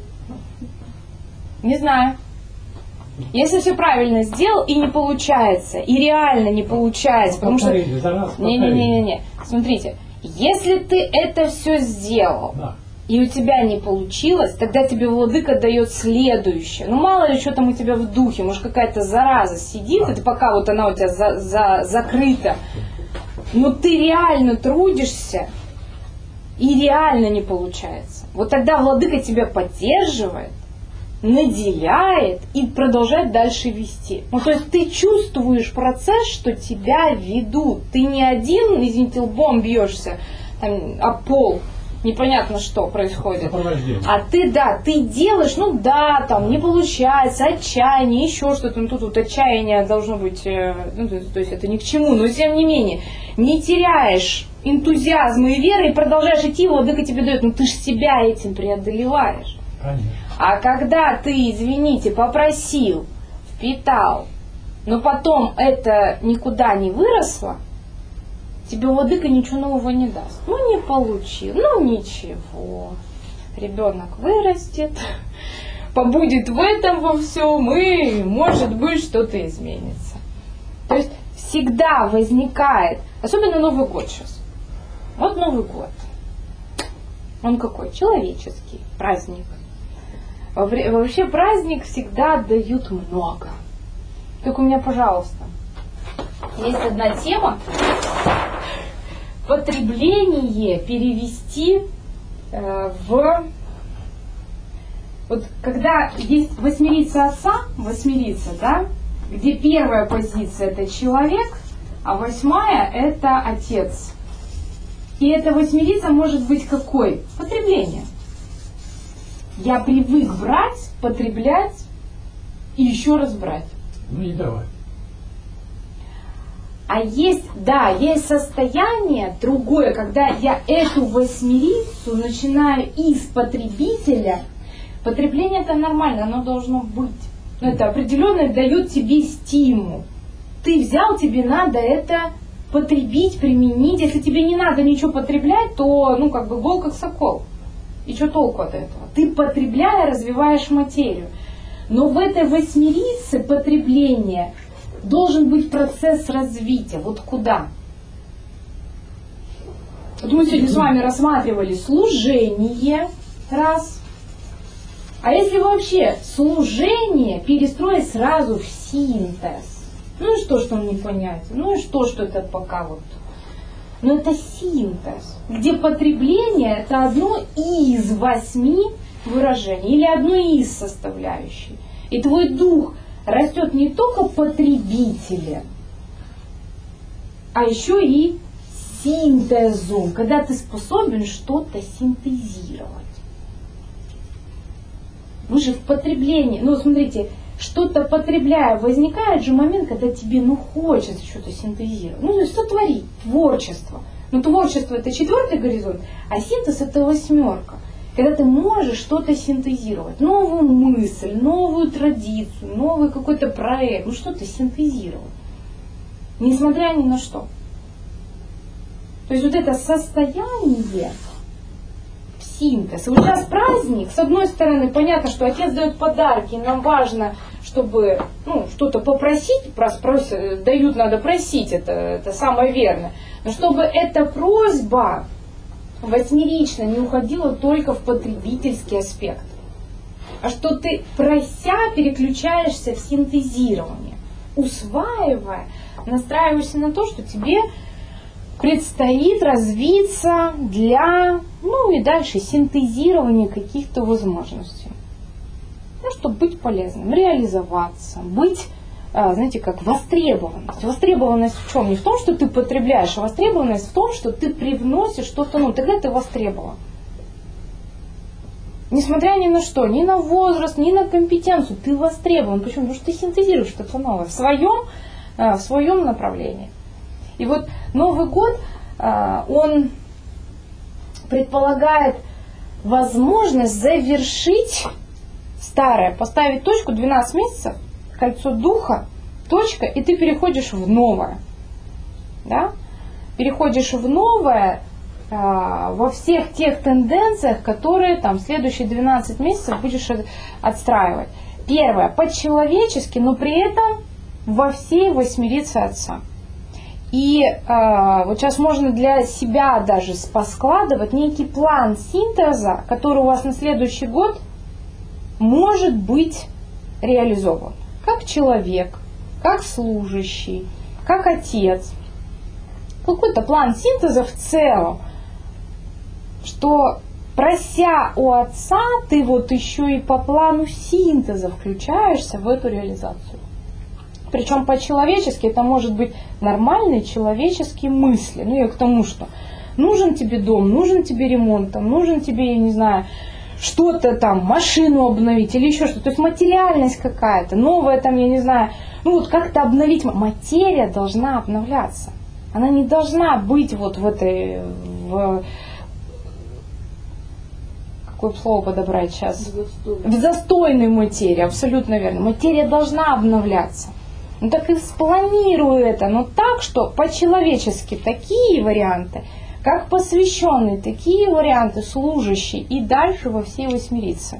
Не знаю. Если все правильно сделал и не получается, и реально не получается, потому что... Не. Смотрите, если ты это все сделал, да, и у тебя не получилось, тогда тебе Владыка дает следующее. Мало ли, что там у тебя в духе, может, какая-то зараза сидит, и пока вот она у тебя закрыта, но ты реально трудишься, и реально не получается. Вот тогда Владыка тебя поддерживает, наделяет и продолжает дальше вести. То есть ты чувствуешь процесс, что тебя ведут. Ты не один, извините, лбом бьешься об пол, непонятно что происходит. А ты делаешь, не получается, отчаяние, еще что-то. Тут вот отчаяние должно быть, то есть это ни к чему, но тем не менее, не теряешь энтузиазма и веры и продолжаешь идти, Владыка тебе дает, ты же себя этим преодолеваешь. Конечно. А когда ты, извините, попросил, впитал, но потом это никуда не выросло, тебе Владыка ничего нового не даст. Не получил, ничего. Ребенок вырастет, побудет в этом во всем, и, может быть, что-то изменится. То есть всегда возникает, особенно Новый год сейчас. Вот Новый год. Он какой? Человеческий праздник. Вообще праздник всегда дают много. Только у меня, пожалуйста, есть одна тема. Потребление перевести Вот когда есть восьмерица отца, да, где первая позиция это человек, а восьмая это отец. И эта восьмерица может быть какой? Потребление. Я привык брать, потреблять и еще раз брать. Ну и давай. А есть состояние другое, когда я эту восьмерицу начинаю из потребителя. Потребление это нормально, оно должно быть. Но это определенно дает тебе стимул. Ты взял, тебе надо это потребить, применить. Если тебе не надо ничего потреблять, то гол как сокол. И что толку от этого? Ты, потребляя, развиваешь материю. Но в этой восьмерице потребления должен быть процесс развития. Вот куда? Вот мы сегодня с вами рассматривали служение, раз. А если вообще служение перестроить сразу в синтез? Ну и что он непонятен? Ну и что это пока вот? Но это синтез, где потребление это одно из 8 выражений или одно из составляющих. И твой дух растет не только потребителем, а еще и синтезом, когда ты способен что-то синтезировать. Вы же в потреблении, смотрите, что-то потребляя, возникает же момент, когда тебе хочется что-то синтезировать. Что творить? Творчество. Творчество это 4-й горизонт, а синтез это 8-ка. Когда ты можешь что-то синтезировать, новую мысль, новую традицию, новый какой-то проект, что-то синтезировать. Несмотря ни на что. То есть вот это состояние синтез. И вот сейчас праздник, с одной стороны, понятно, что отец дает подарки, нам важно, чтобы что-то попросить, дают, надо просить, это самое верное. Но чтобы эта просьба восьмерично не уходила только в потребительский аспект, а что ты, прося, переключаешься в синтезирование, усваивая, настраиваешься на то, что тебе предстоит развиться для, и дальше синтезирования каких-то возможностей. Чтобы быть полезным, реализоваться, быть, знаете, как востребованность. Востребованность в чем? Не в том, что ты потребляешь, а востребованность в том, что ты привносишь что-то, тогда ты востребован. Несмотря ни на что, ни на возраст, ни на компетенцию, ты востребован. Почему? Потому что ты синтезируешь что-то новое в своем направлении. И вот Новый год, он предполагает возможность завершить старое, поставить точку 12 месяцев, кольцо духа, точка, и ты переходишь в новое. Да? Переходишь в новое во всех тех тенденциях, которые следующие 12 месяцев будешь отстраивать. Первое, по-человечески, но при этом во всей восьмерице отца. И вот сейчас можно для себя даже поскладывать некий план синтеза, который у вас на следующий год может быть реализован. Как человек, как служащий, как отец. Какой-то план синтеза в целом, что прося у отца, ты еще и по плану синтеза включаешься в эту реализацию. Причем по-человечески это может быть нормальные человеческие мысли. Я к тому, что нужен тебе дом, нужен тебе ремонт, нужен тебе, я не знаю, что-то машину обновить или еще что-то. То есть материальность какая-то, новая я не знаю, как-то обновить. Материя должна обновляться. Она не должна быть какое слово подобрать сейчас? В застойной материи, абсолютно верно. Материя должна обновляться. Так и спланирую это, но так, что по-человечески такие варианты, как посвященные, такие варианты служащие и дальше во всей восьмерице.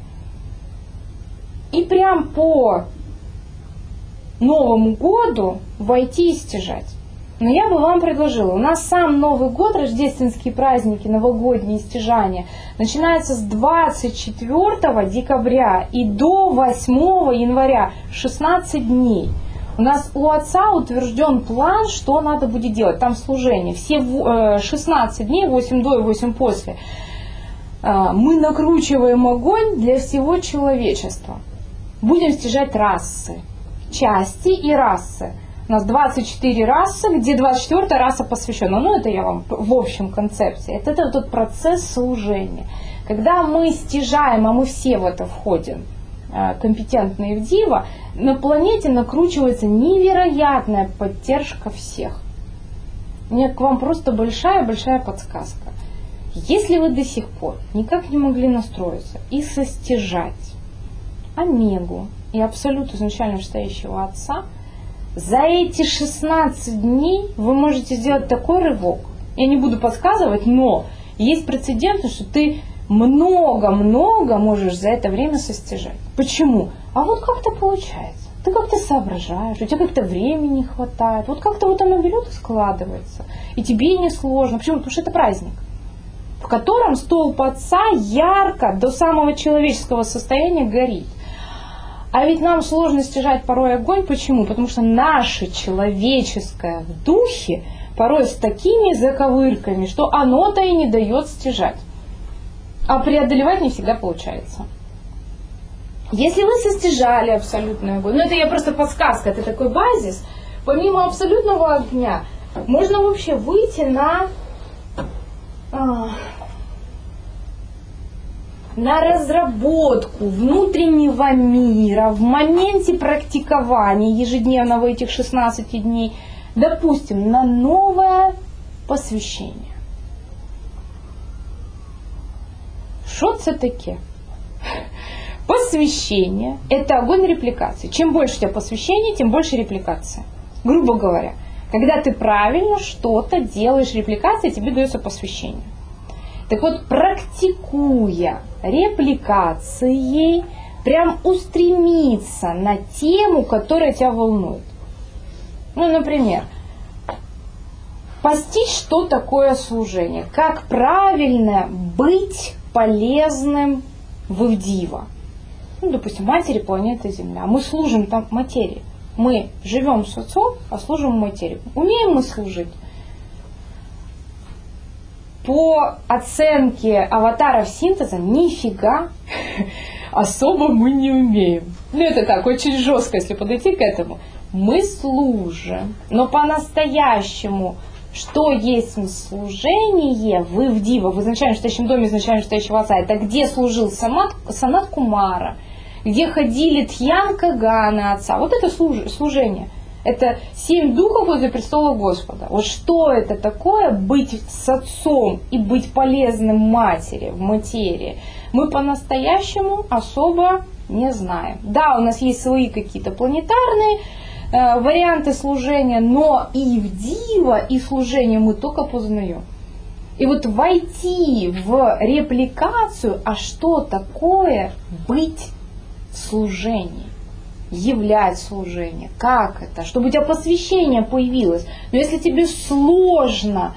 И прям по Новому году войти и стяжать. Но я бы вам предложила, у нас сам Новый год, рождественские праздники, новогодние стяжания, начинаются с 24 декабря и до 8 января, 16 дней. У нас у отца утвержден план, что надо будет делать. Там служение. Все 16 дней, 8 до и 8 после. мы накручиваем огонь для всего человечества. Будем стяжать расы, части и расы. У нас 24 расы, где 24-я раса посвящена. Ну, это я вам в общем концепции. Это тот процесс служения. Когда мы стяжаем, а мы все в это входим, компетентные в Дива, на планете накручивается невероятная поддержка всех. У меня к вам просто большая-большая подсказка. Если вы до сих пор никак не могли настроиться и состяжать Омегу и абсолют изначально стоящего Отца, за эти 16 дней вы можете сделать такой рывок. Я не буду подсказывать, но есть прецеденты, что ты много-много можешь за это время состяжать. Почему? А вот как-то получается. Ты как-то соображаешь, у тебя как-то времени не хватает. Вот как-то вот оно берет и складывается. И тебе не сложно. Почему? Потому что это праздник, в котором столб Отца ярко до самого человеческого состояния горит. А ведь нам сложно стяжать порой огонь. Почему? Потому что наше человеческое в духе порой с такими заковырками, что оно-то и не дает стяжать. А преодолевать не всегда получается. Если вы состяжали абсолютный огонь, ну это я просто подсказка, это такой базис, помимо абсолютного огня, можно вообще выйти на разработку внутреннего мира в моменте практикования ежедневного этих 16 дней, допустим, на новое посвящение. Что это таке? Посвящение – это огонь репликации. Чем больше у тебя посвящений, тем больше репликации. Грубо говоря, когда ты правильно что-то делаешь репликацией, тебе дается посвящение. Так вот, практикуя репликацией, прям устремиться на тему, которая тебя волнует. Ну, например, постичь, что такое служение, как правильно быть полезным в Ивдива. Ну, допустим, матери планеты Земля. Мы служим там материи. Мы живем с Отцом, а служим материи. Умеем мы служить? По оценке аватаров синтеза, нифига особо мы не умеем. Ну, это так, очень жестко, если подойти к этому. Мы служим, но по-настоящему, что есть служение в Ивдива, в изначально стоящем доме изначально стоящего Отца, это где служил Санат Кумара, где ходили Тхьян Кагана Отца. Вот это служение. Это 7 духов возле престола Господа. Вот что это такое быть с Отцом и быть полезным матери в материи, мы по-настоящему особо не знаем. Да, у нас есть свои какие-то планетарные варианты служения, но и в Дива, и служение мы только познаем. И вот войти в репликацию, а что такое быть в служении, являть служение, как это, чтобы у тебя посвящение появилось. Но если тебе сложно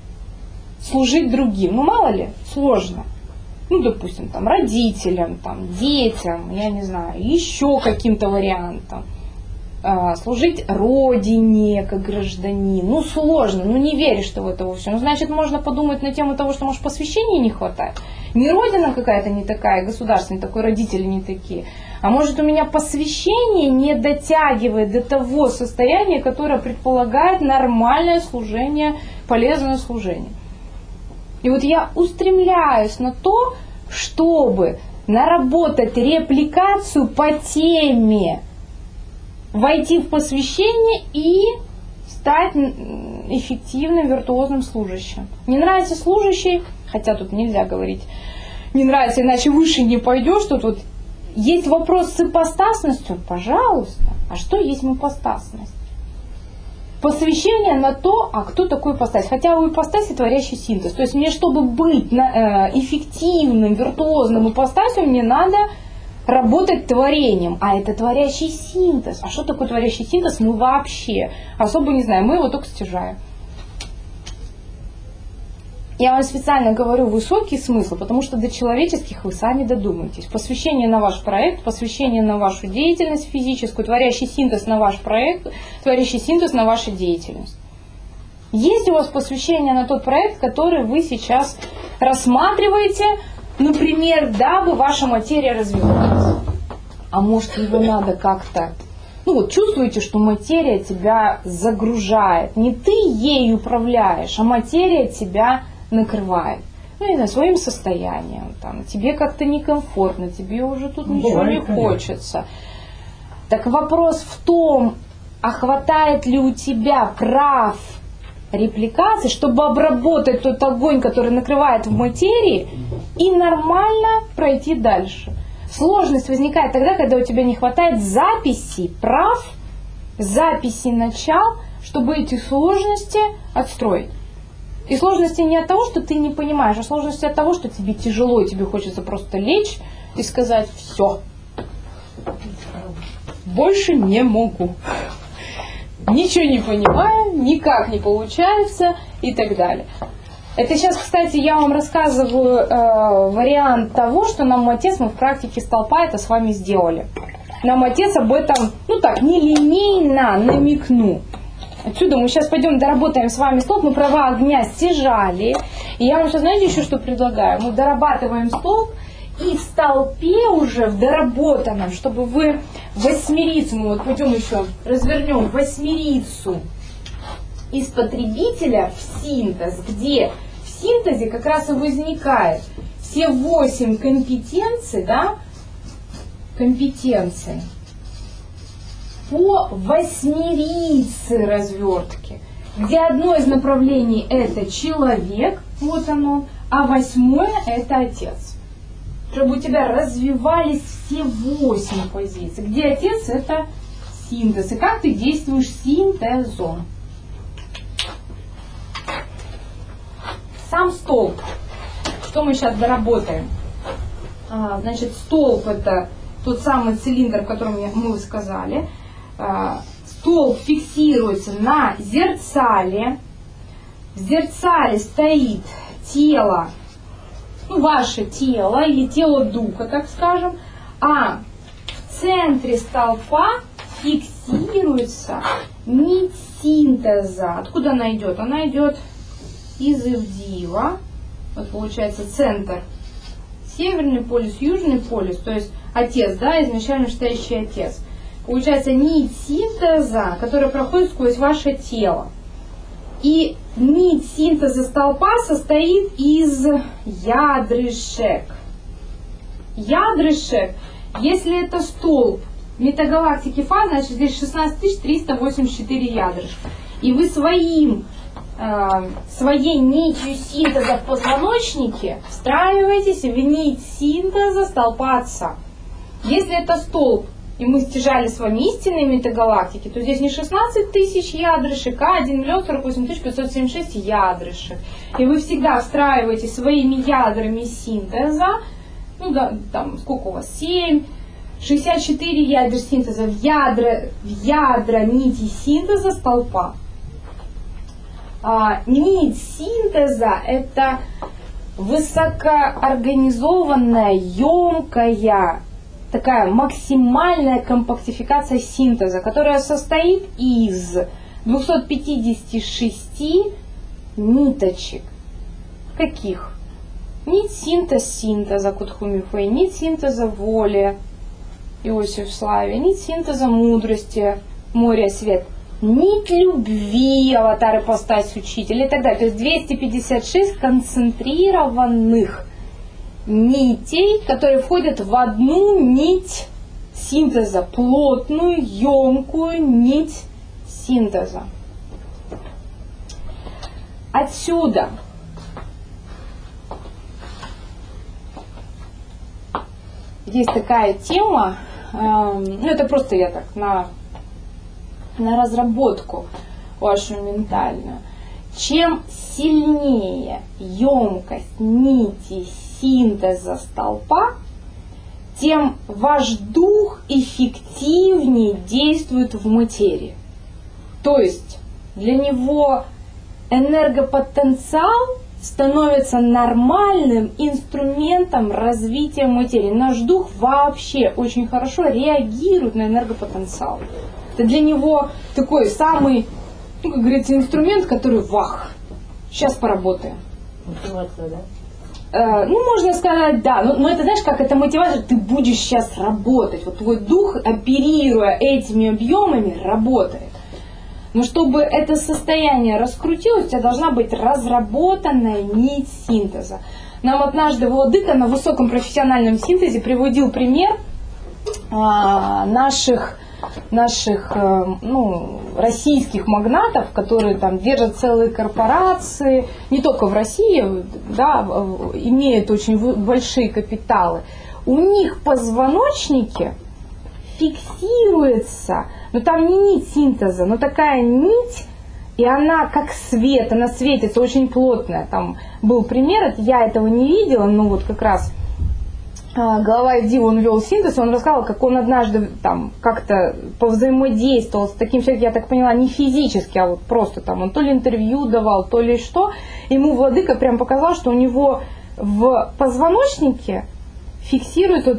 служить другим, ну мало ли, сложно, ну допустим, там родителям, там, детям, я не знаю, еще каким-то вариантом, служить родине как гражданин, ну сложно, ну не веришь ты в это во все. Ну значит можно подумать на тему того, что может посвящения не хватает. Не родина какая-то не такая, государство не такое, родители не такие. А может у меня посвящение не дотягивает до того состояния, которое предполагает нормальное служение, полезное служение. И вот я устремляюсь на то, чтобы наработать репликацию по теме, войти в посвящение и стать эффективным, виртуозным служащим. Не нравится служащий, хотя тут нельзя говорить, не нравится, иначе выше не пойдешь. Тут вот есть вопрос с ипостасностью, пожалуйста. А что есть ипостасность? Посвящение на то, а кто такой ипостась. Хотя у ипостаси творящий синтез. То есть мне, чтобы быть эффективным, виртуозным ипостасью, мне надо работать творением, а это творящий синтез. А что такое творящий синтез, мы вообще особо не знаем, мы его только стяжаем. Я вам специально говорю высокий смысл, потому что до человеческих вы сами додумаетесь. Посвящение на ваш проект, посвящение на вашу деятельность физическую, творящий синтез на ваш проект, творящий синтез на вашу деятельность. Есть у вас посвящение на тот проект, который вы сейчас рассматриваете, например, дабы ваша материя развивалась. А может, его надо как-то... Ну вот чувствуете, что материя тебя загружает. Не ты ей управляешь, а материя тебя накрывает. Ну, не знаю, своим состоянием. Там, тебе как-то некомфортно, тебе уже тут ничего не хочется. Так вопрос в том, а хватает ли у тебя прав репликации, чтобы обработать тот огонь, который накрывает в материи, и нормально пройти дальше. Сложность возникает тогда, когда у тебя не хватает записей прав, записей начал, чтобы эти сложности отстроить. И сложности не от того, что ты не понимаешь, а сложности от того, что тебе тяжело, и тебе хочется просто лечь и сказать: все, больше не могу. Ничего не понимаю, никак не получается и так далее. Это сейчас, кстати, я вам рассказываю вариант того, что нам Отец, мы в практике столпа это с вами сделали. Нам Отец об этом, ну так, нелинейно намекнул. Отсюда мы сейчас пойдем доработаем с вами столб, мы права огня стяжали. И я вам сейчас, знаете, еще что предлагаю? Мы дорабатываем столб, и в столпе уже, в доработанном, чтобы вы восьмерицу, мы вот пойдем еще, развернем восьмерицу из потребителя в синтез, где в синтезе как раз и возникает все 8 компетенций, да, компетенции по восьмерице развертки, где одно из направлений это человек, вот оно, а 8 это Отец. Чтобы у тебя развивались все 8 позиций, где Отец это синтез, и как ты действуешь синтезом. Сам столб, что мы сейчас доработаем? Значит, столб это тот самый цилиндр, о котором мы сказали. Столб фиксируется на зерцале. В зерцале стоит тело, ну, ваше тело или тело духа, так скажем, а в центре столпа фиксируется нить синтеза. Откуда она идет? Она идет из Ивдива. Вот получается центр. Северный полюс, южный полюс, то есть Отец, да, изначально стоящий Отец. Получается нить синтеза, которая проходит сквозь ваше тело. И нить синтеза столпа состоит из ядрышек. Ядрышек, если это столб метагалактики фаз, значит здесь 16384 ядрышка. И вы своей нитью синтеза в позвоночнике встраиваетесь в нить синтеза столпа Отца. Если это столб, и мы стяжали с вами истинные метагалактики, то здесь не 16 тысяч ядрышек, а 1 48 576 ядрышек. И вы всегда встраиваете своими ядрами синтеза, ну да, там сколько у вас, 7, 64 ядер синтеза в ядра нити синтеза столпа. Нить синтеза это высокоорганизованная, емкая, такая максимальная компактификация синтеза, которая состоит из 256 ниточек. Каких? Нить синтеза Кутхумифэй, нить синтеза воли Иосиф Славе, нить синтеза мудрости Море Свет, нить любви Аватар Ипостась Учитель и так далее. То есть 256 концентрированных нитей, которые входят в одну нить синтеза, плотную, емкую нить синтеза. Отсюда есть такая тема, ну это просто я так на разработку вашу ментальную. Чем сильнее емкость нити синтеза столпа, тем ваш дух эффективнее действует в материи. То есть для него энергопотенциал становится нормальным инструментом развития материи. Наш дух вообще очень хорошо реагирует на энергопотенциал. Это для него такой самый, ну, как говорится, инструмент, который вах, сейчас поработаем. Мотивация, да? можно сказать, да, но это, знаешь, как это мотивация, ты будешь сейчас работать, вот твой дух, оперируя этими объемами, работает. Но чтобы это состояние раскрутилось, у тебя должна быть разработанная нить синтеза. Нам однажды Владыка на высоком профессиональном синтезе приводил пример наших российских магнатов, которые там держат целые корпорации, не только в России, да, имеют очень большие капиталы. У них позвоночники фиксируется, но там не нить синтеза, но такая нить, и она как свет, она светится, очень плотная. Там был пример, я этого не видела, но вот как раз глава Ивдива, он вел синтез, он рассказал, как он однажды там как-то повзаимодействовал с таким человеком, я так поняла, не физически, а вот просто там он то ли интервью давал, то ли что. Ему Владыка прям показал, что у него в позвоночнике фиксируется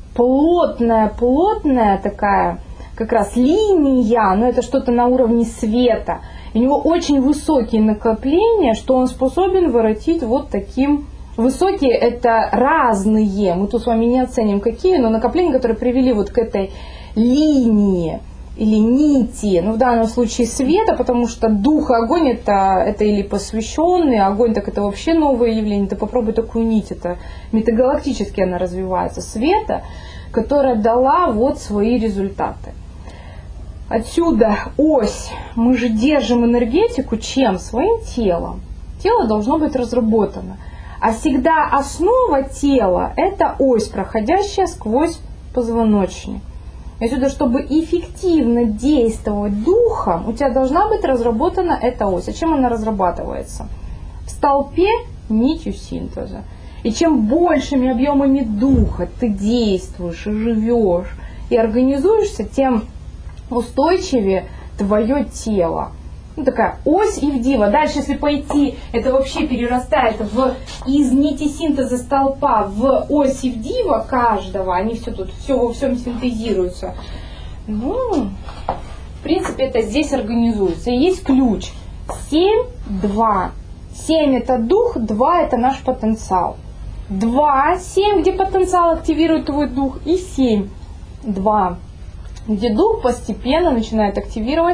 плотная такая как раз линия, но это что-то на уровне света. У него очень высокие накопления, что он способен воротить вот таким. Высокие это разные, мы тут с вами не оценим какие, но накопления, которые привели вот к этой линии или нити, в данном случае света, потому что дух и огонь это или посвященный, огонь так это вообще новое явление, ты попробуй такую нить, это метагалактически она развивается, света, которая дала вот свои результаты. Отсюда ось, мы же держим энергетику чем? Своим телом. Тело должно быть разработано. А всегда основа тела – это ось, проходящая сквозь позвоночник. И отсюда, чтобы эффективно действовать духом, у тебя должна быть разработана эта ось. А чем она разрабатывается? В столпе нитью синтеза. И чем большими объемами духа ты действуешь и живешь, и организуешься, тем устойчивее твое тело. Такая ось Ивдива. Дальше, если пойти, это вообще перерастает из нити синтеза столпа в ось Ивдива каждого. Они все тут, все во всем синтезируются. В принципе, это здесь организуется. И есть ключ. 7-2. 7 это дух, 2 это наш потенциал. 2, 7, где потенциал активирует твой дух, и 7, 2, где дух постепенно начинает активировать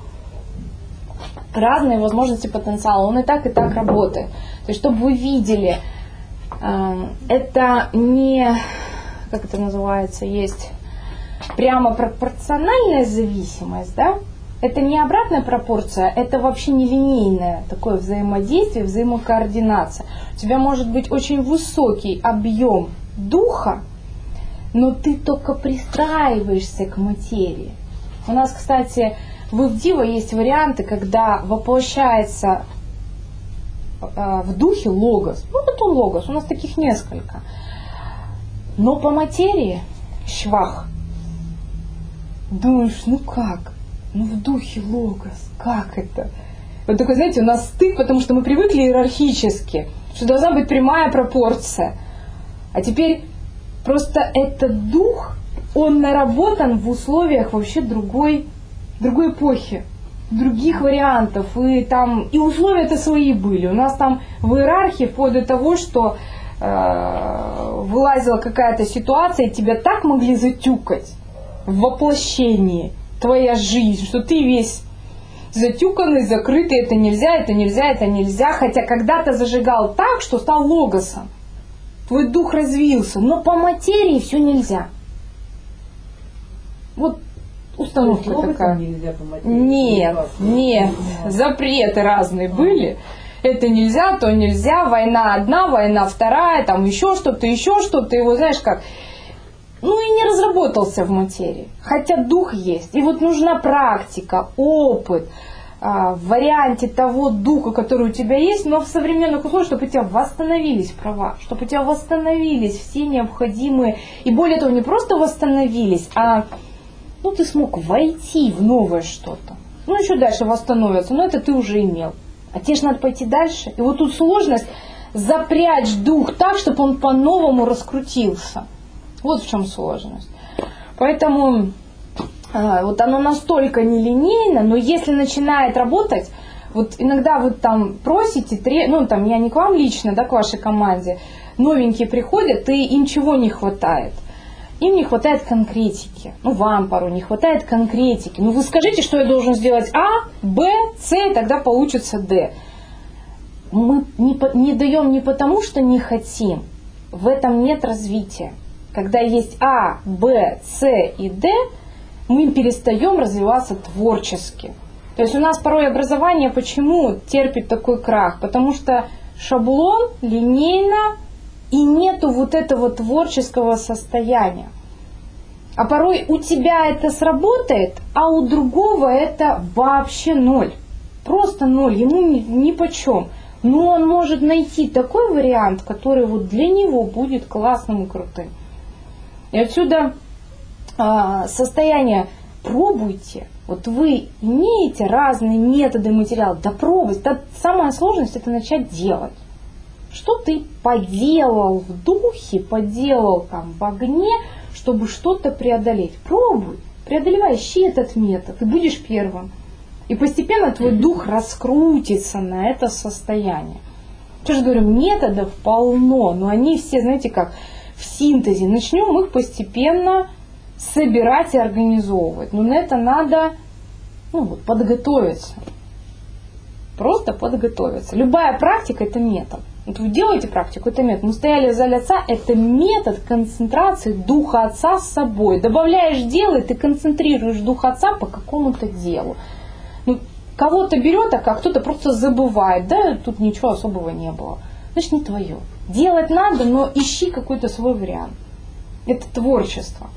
разные возможности потенциала. Он и так работает. То есть, чтобы вы видели, это не, как это называется, есть прямо пропорциональная зависимость, да? Это не обратная пропорция, это вообще не линейное такое взаимодействие, взаимокоординация. У тебя может быть очень высокий объем духа, но ты только пристраиваешься к материи. У нас, кстати, в Ивдива есть варианты, когда воплощается в духе логос. Вот он логос, у нас таких несколько. Но по материи швах. Думаешь, как? В духе логос, как это? Вот такой, знаете, у нас стыд, потому что мы привыкли иерархически, что должна быть прямая пропорция. А теперь просто этот дух, он наработан в условиях вообще другой эпохи, других вариантов, и условия-то свои были. У нас там в иерархии вплоть до того, что вылазила какая-то ситуация, и тебя так могли затюкать в воплощении, твоя жизнь, что ты весь затюканный, закрытый, это нельзя, это нельзя, это нельзя, хотя когда-то зажигал так, что стал логосом. Твой дух развился, но по материи все нельзя. Вот установка такая. Нельзя по материи. Нет, запреты разные были. Это нельзя, то нельзя, война одна, война вторая, там еще что-то, и вот знаешь как, и не разработался в материи. Хотя дух есть. И вот нужна практика, опыт в варианте того духа, который у тебя есть, но в современных условиях, чтобы у тебя восстановились права, чтобы у тебя восстановились все необходимые, и более того, не просто восстановились, а ты смог войти в новое что-то. Еще дальше восстановиться, но это ты уже имел. А тебе же надо пойти дальше. И вот тут сложность запрячь дух так, чтобы он по-новому раскрутился. Вот в чем сложность. Поэтому вот оно настолько нелинейно, но если начинает работать, вот иногда вы там просите, я не к вам лично, да, к вашей команде, новенькие приходят, и им чего не хватает? Им не хватает конкретики. Ну, вам порой не хватает конкретики. Ну, вы скажите, что я должен сделать А, Б, С, и тогда получится Д. Мы не даем не потому, что не хотим. В этом нет развития. Когда есть А, Б, С и Д, мы перестаем развиваться творчески. То есть у нас порой образование почему терпит такой крах? Потому что шаблон, линейно, и нету вот этого творческого состояния. А порой у тебя это сработает, а у другого это вообще ноль. Просто ноль, ему нипочем. Но он может найти такой вариант, который вот для него будет классным и крутым. И отсюда состояние пробуйте. Вот вы имеете разные методы, материалы, да пробуйте. Да, самая сложность это начать делать. Что ты поделал в духе, поделал там в огне, чтобы что-то преодолеть. Пробуй, преодолевай, ищи этот метод, ты будешь первым. И постепенно твой дух раскрутится на это состояние. Я же говорю, методов полно, но они все, знаете как, в синтезе. Начнем их постепенно собирать и организовывать. Но на это надо подготовиться. Просто подготовиться. Любая практика – это метод. Вот вы делаете практику, это метод. Мы стояли в зале Отца, это метод концентрации Духа Отца с собой. Добавляешь дело, и ты концентрируешь Дух Отца по какому-то делу. Ну, кого-то берет, а кто-то просто забывает. Да, тут ничего особого не было. Значит, не твое. Делать надо, но ищи какой-то свой вариант. Это творчество.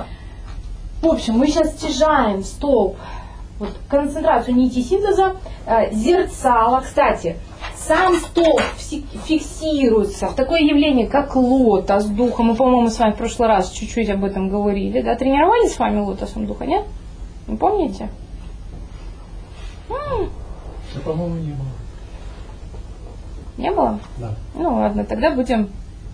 В общем, мы сейчас стяжаем в столб концентрацию нити синтеза, зерцало. Кстати, сам столб фиксируется в такое явление, как лотос духа. Мы, по-моему, с вами в прошлый раз чуть-чуть об этом говорили. Да? Тренировались с вами лотосом духа, нет? Не помните? Да, по-моему, не было. Не было? Да. Ну ладно, тогда будем...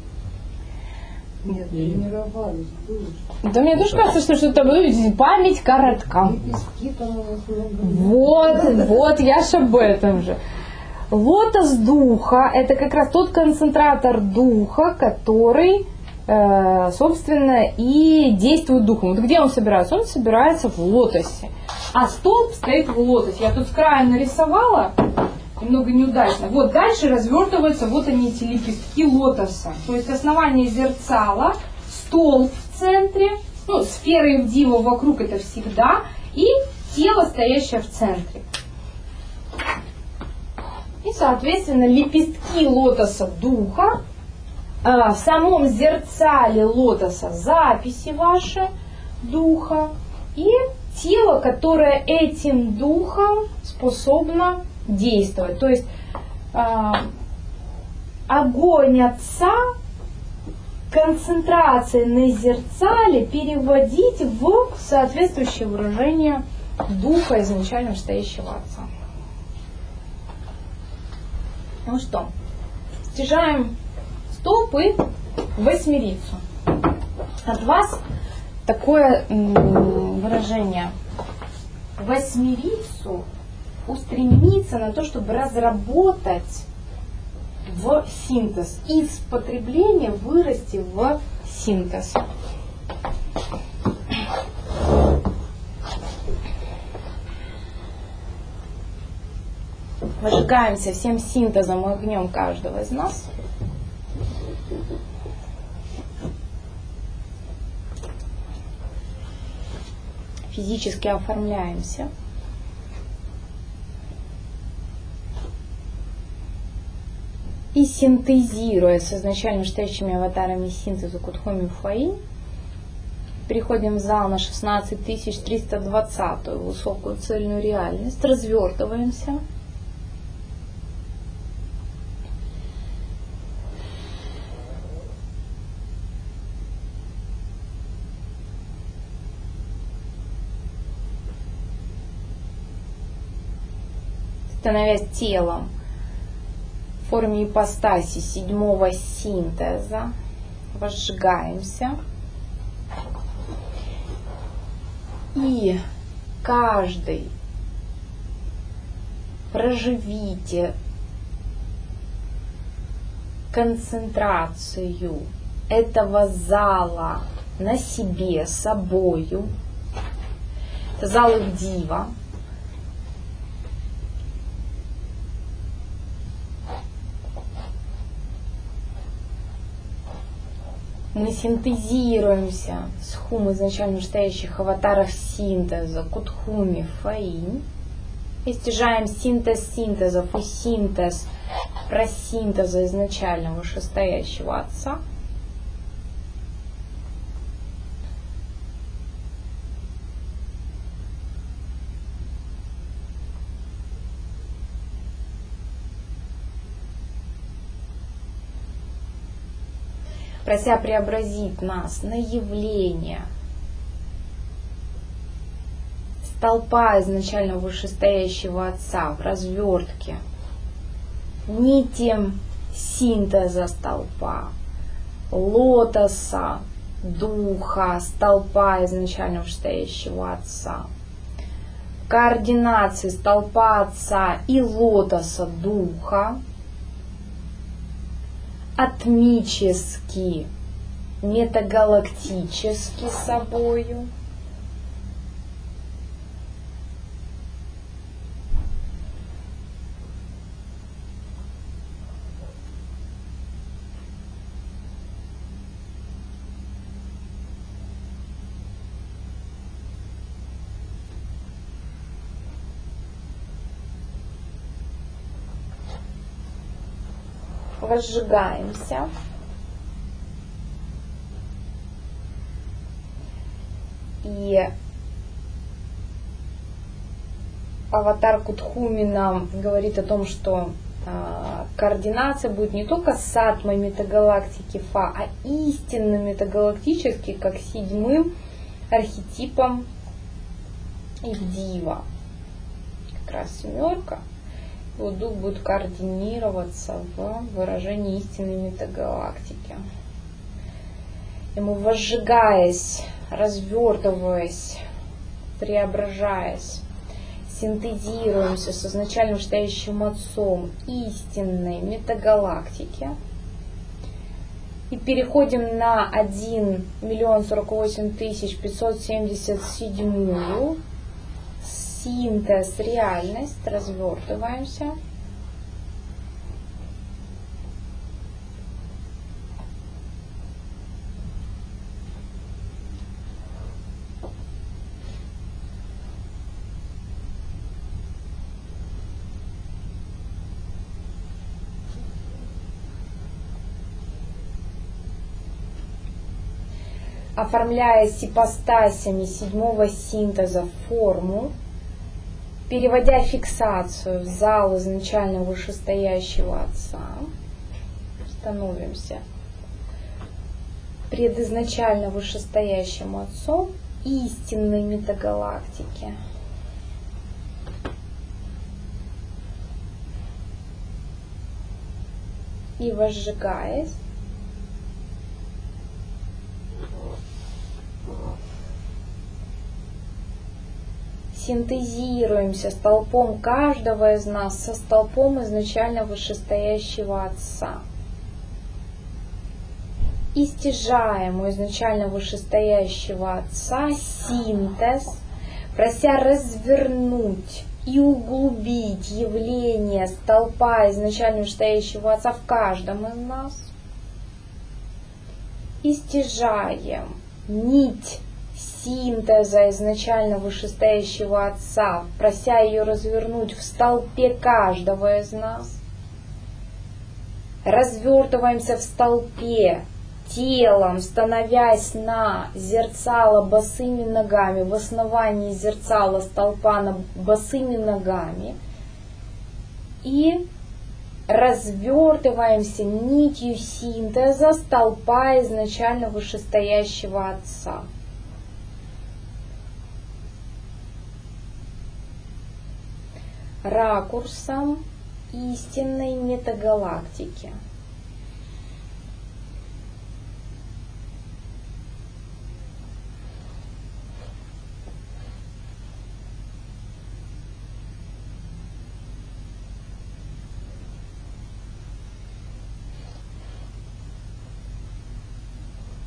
Нет, тренировались, были. Да мне тоже кажется, что что-то будет. Память коротка. Лепестки там у нас много. Вот, я ж об этом же. Лотос духа – это как раз тот концентратор духа, который, собственно, и действует духом. Вот где он собирается? Он собирается в лотосе. А столб стоит в лотосе. Я тут с края нарисовала, немного неудачно. Вот дальше развертываются вот они, эти лепестки лотоса. То есть основание зерцала, столб в центре, сфера Ивдива вокруг это всегда, и тело, стоящее в центре. И, соответственно, лепестки лотоса духа, в самом зерцале лотоса записи ваши духа и тело, которое этим духом способно действовать. То есть огонь Отца, концентрация на зерцале переводить в соответствующее выражение духа изначально стоящего Отца. Ну что, стяжаем столб и восьмерицу. От вас такое выражение. Восьмерицу устремиться на то, чтобы разработать в синтез. Из потребления вырасти в синтез. Выжигаемся всем синтезом и огнем каждого из нас. Физически оформляемся. И синтезируя с изначально стоящими аватарами синтеза Кудхоми Фаи, переходим в зал на 16320 высокую цельную реальность, развертываемся. Становясь телом в форме ипостаси седьмого синтеза, возжигаемся. И каждый проживите концентрацию этого зала на себе, собою. Это зал их дива. Мы синтезируемся с хум изначально настоящих аватаров синтеза, кутхуми, фаинь. И стяжаем синтез синтезов и синтез про синтеза изначально вышестоящего Отца. Прося преобразить нас на явление столпа изначально вышестоящего Отца в развертке, нити синтеза столпа, лотоса духа, столпа изначально вышестоящего Отца, координации столпа Отца и лотоса духа, атмически, метагалактически собою. Возжигаемся. И аватар Кутхуми нам говорит о том, что координация будет не только с атмой метагалактики Фа, а истинно метагалактически, как седьмым архетипом их дива. Как раз семерка. Вот дух будет координироваться в выражении истинной метагалактики. И мы, возжигаясь, развертываясь, преображаясь, синтезируемся с изначально вышестоящим Отцом истинной метагалактики и переходим на 1 048 577 синтез, реальность, развертываемся. Оформляясь ипостасями седьмого синтеза в форму, переводя фиксацию в зал изначально вышестоящего Отца, становимся пред изначально вышестоящим Отцом истинной метагалактики. И, возжигаясь, синтезируемся столпом каждого из нас со столпом изначально вышестоящего Отца. И стяжаем у изначально вышестоящего Отца синтез, прося развернуть и углубить явление столпа изначально вышестоящего Отца в каждом из нас. И стяжаем нить синтеза изначально вышестоящего Отца, прося ее развернуть в столпе каждого из нас. Развертываемся в столпе телом, становясь на зерцало босыми ногами, в основании зерцала столпа босыми ногами. И развертываемся нитью синтеза столпа изначально вышестоящего Отца. Ракурсом истинной метагалактики.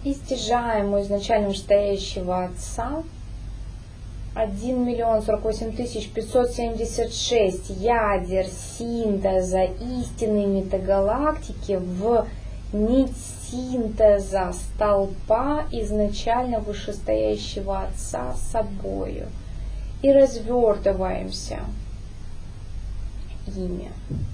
И стяжаем у изначально вышестоящего Отца 1 048 576 ядер синтеза истинной метагалактики в нить синтеза столпа изначально вышестоящего Отца собою. И развертываемся ими.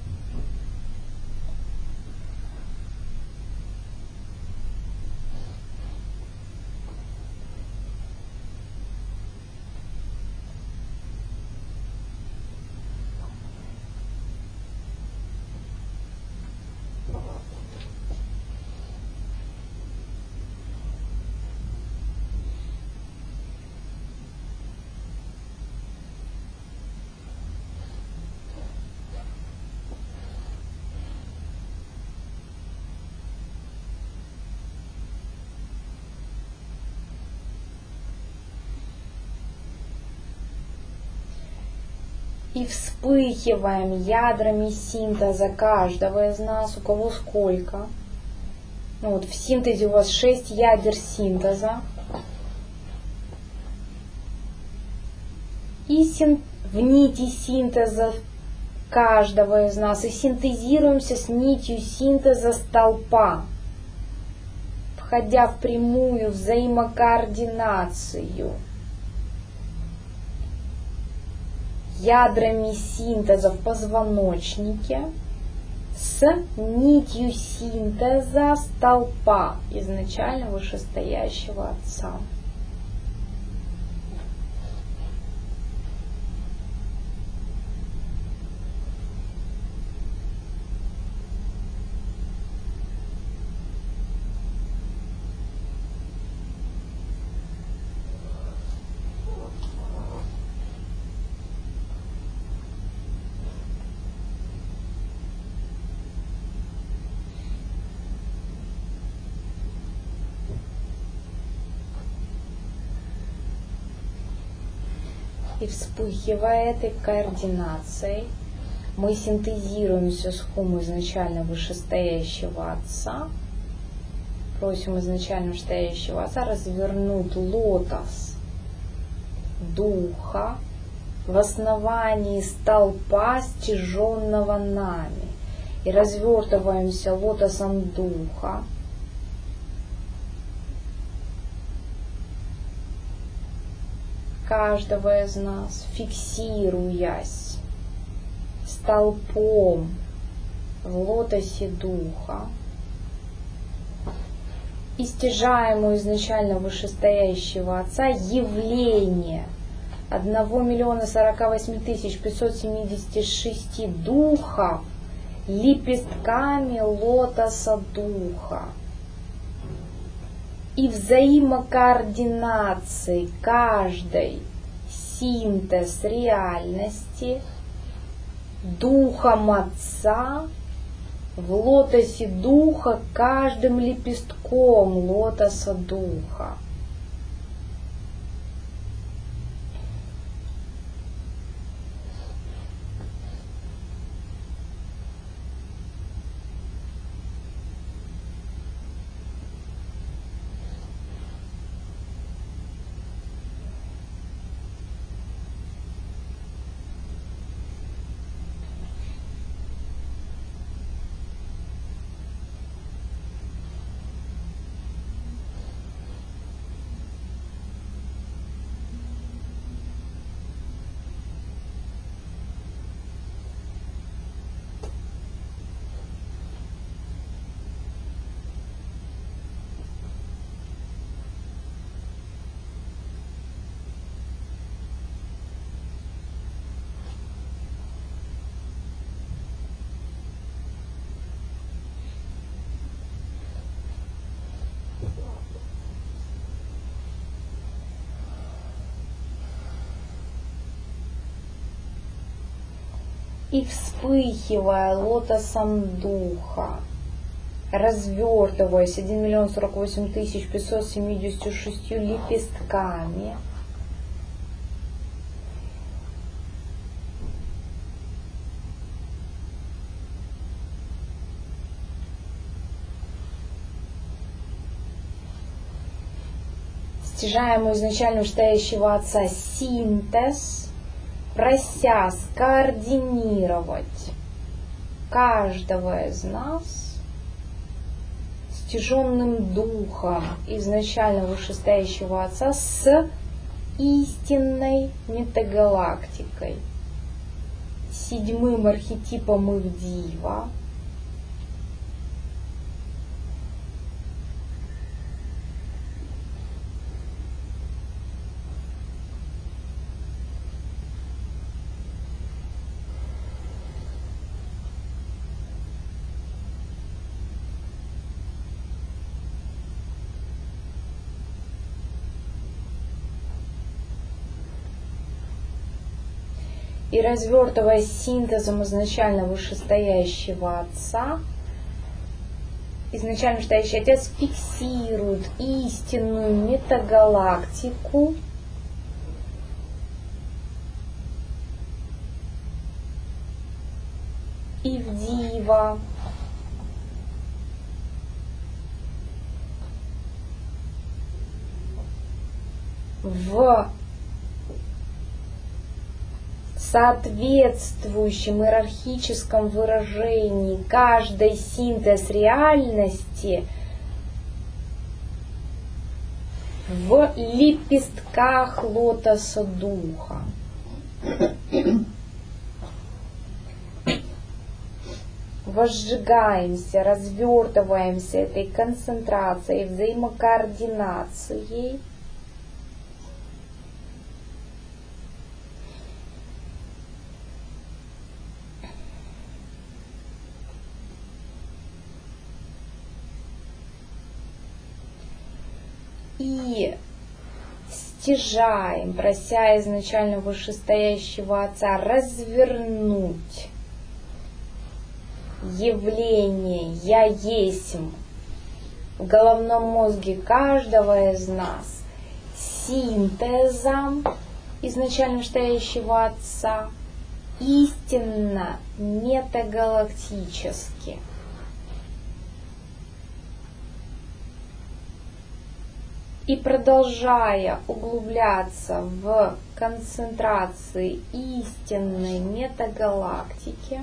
И вспыхиваем ядрами синтеза каждого из нас, у кого сколько. Ну вот в синтезе у вас 6 ядер синтеза. И в нити синтеза каждого из нас. И синтезируемся с нитью синтеза столпа, входя в прямую взаимокоординацию ядрами синтеза в позвоночнике с нитью синтеза столпа изначально вышестоящего Отца. И вспыхивая этой координацией, мы синтезируемся с хум изначально вышестоящего Отца. Просим изначально вышестоящего Отца развернуть лотос Духа в основании столпа, стяженного нами. И развертываемся лотосом Духа каждого из нас, фиксируясь столпом в лотосе Духа, и стяжаем у изначально вышестоящего Отца явление 1 048 576 духов лепестками лотоса Духа. И взаимокоординации каждой синтез реальности Духом Отца в лотосе Духа каждым лепестком лотоса Духа. И вспыхивая лотосом Духа, развертываясь 1 048 576 лепестками, стяжаемого изначально вышестоящего Отца синтез, прося скоординировать каждого из нас стяженным духом изначально вышестоящего Отца с истинной метагалактикой, седьмым архетипом Ивдива, и развертывая синтезом изначально вышестоящего Отца, изначально вышестоящий Отец фиксирует истинную метагалактику Ивдива, в соответствующем иерархическом выражении каждой синтез реальности в лепестках лотоса духа. Возжигаемся, развертываемся этой концентрацией, взаимокоординацией. И стяжаем, прося изначально вышестоящего Отца развернуть явление «Я есмь» в головном мозге каждого из нас синтезом изначально вышестоящего Отца истинно метагалактически. И продолжая углубляться в концентрации истинной метагалактики,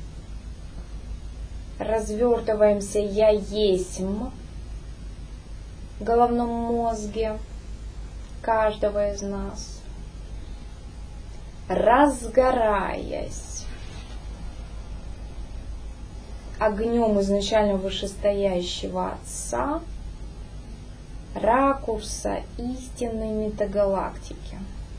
развертываемся «Я есмь» в головном мозге каждого из нас, разгораясь огнем изначально вышестоящего Отца, ракурса истинной метагалактики.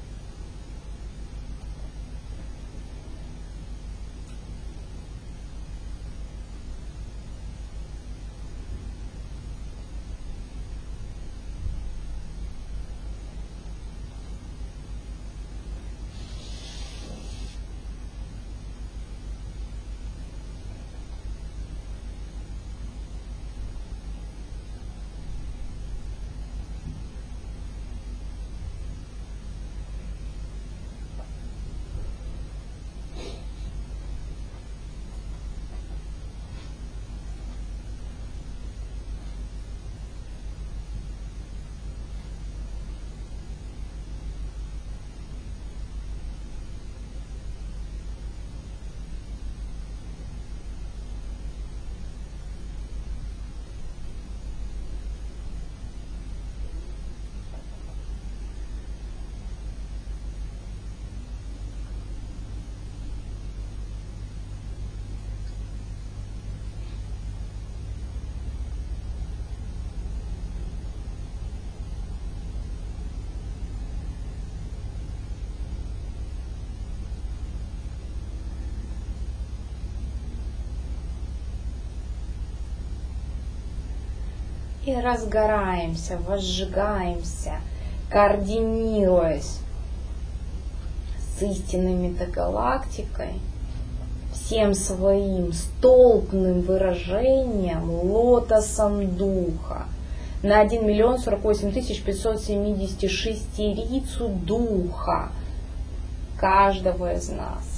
И разгораемся, возжигаемся, координируясь с истинной метагалактикой, всем своим столпным выражением лотосом духа на 1 048 576 рицу духа каждого из нас.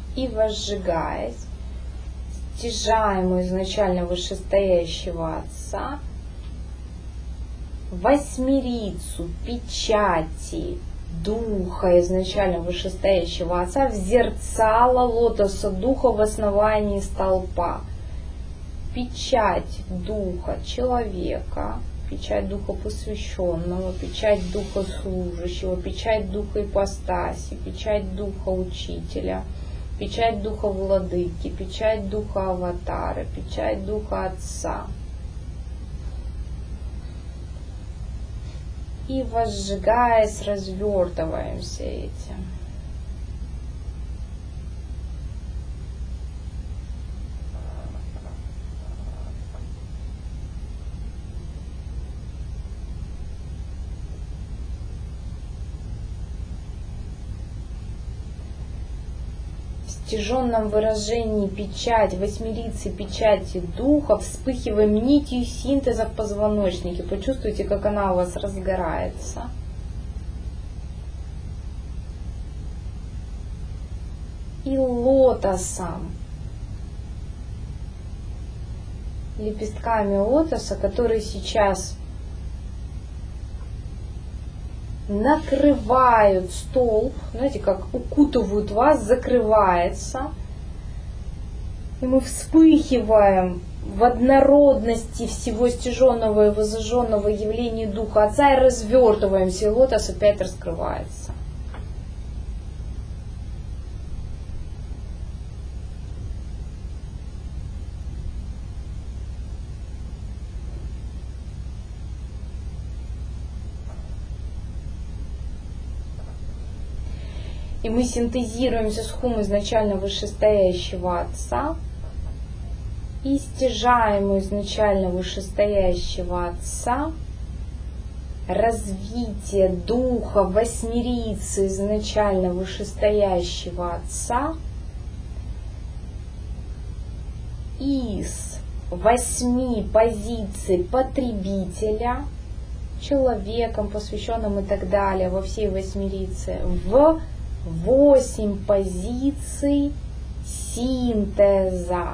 и возжигаясь, стяжаем у изначально вышестоящего Отца восьмерицу печати Духа изначально вышестоящего Отца в зерцало лотоса Духа в основании столпа. Печать Духа человека, печать Духа посвященного, печать Духа служащего, печать Духа ипостаси, печать Духа учителя, печать Духа владыки, печать Духа аватара, печать Духа Отца. И возжигаясь, развертываемся этим. В стяженном выражении печать, восьмерицы печати Духа, вспыхиваем нитью синтеза в позвоночнике. Почувствуйте, как она у вас разгорается. И лотосом, лепестками лотоса, которые сейчас накрывают столб, знаете, как укутывают вас, закрывается. И мы вспыхиваем в однородности всего стяженного и возжженного явления Духа Отца и развертываемся, и лотос опять раскрывается. И мы синтезируемся с хум изначально вышестоящего Отца и стяжаем у изначально вышестоящего Отца развитие Духа восьмерицы изначально вышестоящего Отца из 8 позиций потребителя, человеком, посвященным и так далее, во всей восьмерице, в 8 позиций синтеза.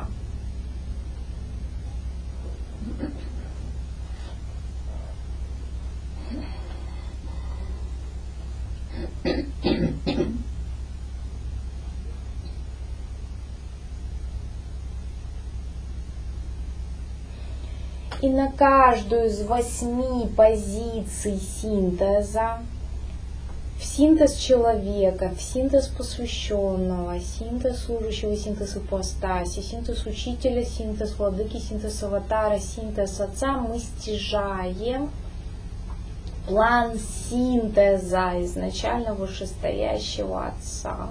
И на каждую из 8 позиций синтеза, в синтез человека, в синтез посвященного, синтез служащего, синтез ипостаси, синтез учителя, синтез владыки, синтез аватара, синтез Отца, мы стяжаем план синтеза изначально вышестоящего Отца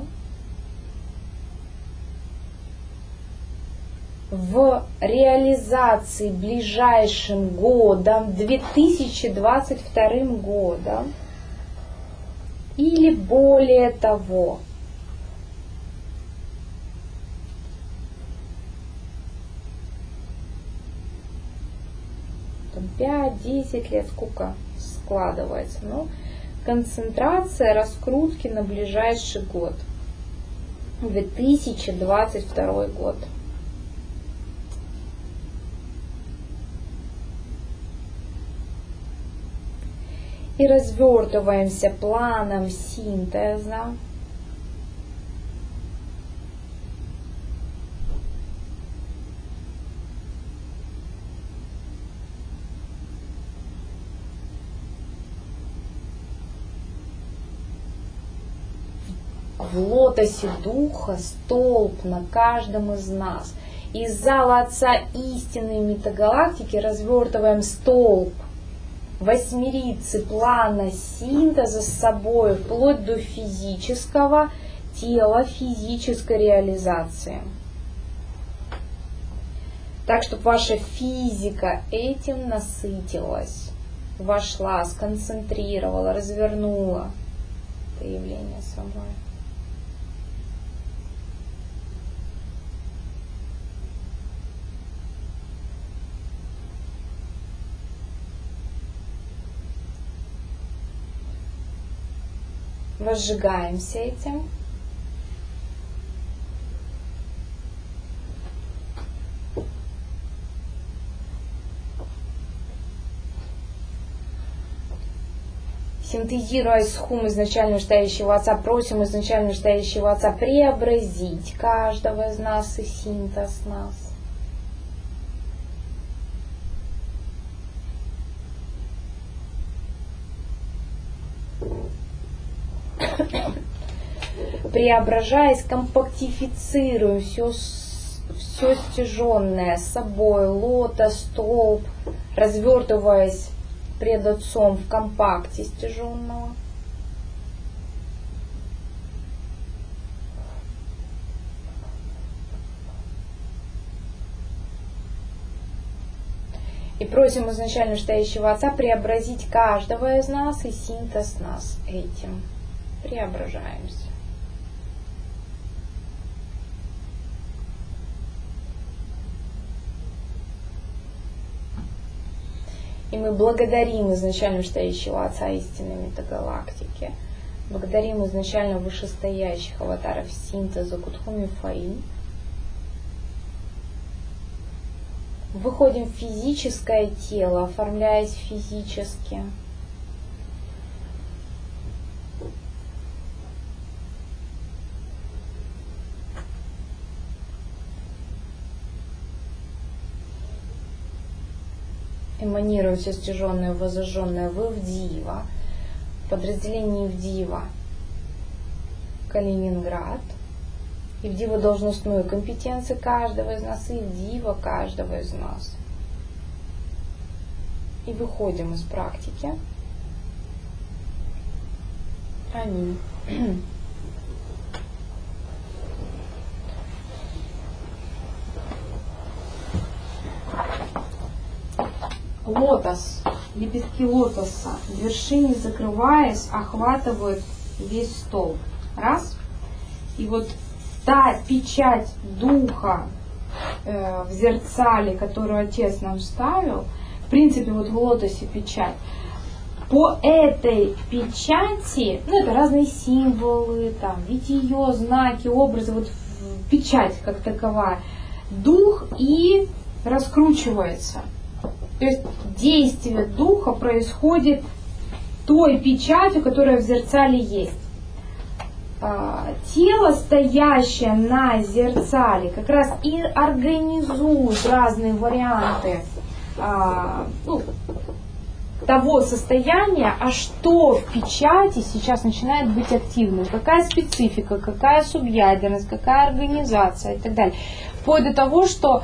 в реализации ближайшим годом, 2022 годом, или более того. Там 5-10 лет, сколько складывается. Ну, концентрация раскрутки на ближайший год. 2022 год. И развертываемся планом синтеза в лотосе Духа, столб на каждом из нас. Из зала Отца истинной метагалактики развертываем столб восьмерицы плана синтеза с собой, вплоть до физического тела, физической реализации. Так, чтобы ваша физика этим насытилась, вошла, сконцентрировала, развернула это явление собой. Возжигаемся этим. Синтезируя схум изначально вышестоящего Отца, просим изначально вышестоящего Отца преобразить каждого из нас и синтез нас. Преображаясь, компактифицируем все стяженное с собой, лотос, столб, развертываясь пред Отцом в компакте стяженного. И просим изначально вышестоящего Отца преобразить каждого из нас и синтез нас этим. Преображаемся. И мы благодарим изначально вышестоящего Отца истинной метагалактики, благодарим изначально вышестоящих аватаров синтеза Кутхуми Фаи. Выходим в физическое тело, оформляясь физически. Эманируем все стяженное, возожженное в Ивдива, в подразделении Ивдива Калининград. Ивдива должностной компетенции каждого из нас, и Ивдива каждого из нас. И выходим из практики. Аминь. Лотос, лепестки лотоса, в вершине закрываясь, охватывают весь столб. Раз. И вот та печать духа в зерцале, которую Отец нам ставил, в принципе, вот в лотосе печать, по этой печати, ну это разные символы, там, витие, знаки, образы, вот печать как таковая, дух и раскручивается. То есть действие духа происходит той печатью, которая в зерцале есть. Тело, стоящее на зерцале, как раз и организует разные варианты того состояния, а что в печати сейчас начинает быть активным, какая специфика, какая субъядерность, какая организация и так далее. Вплоть до того, что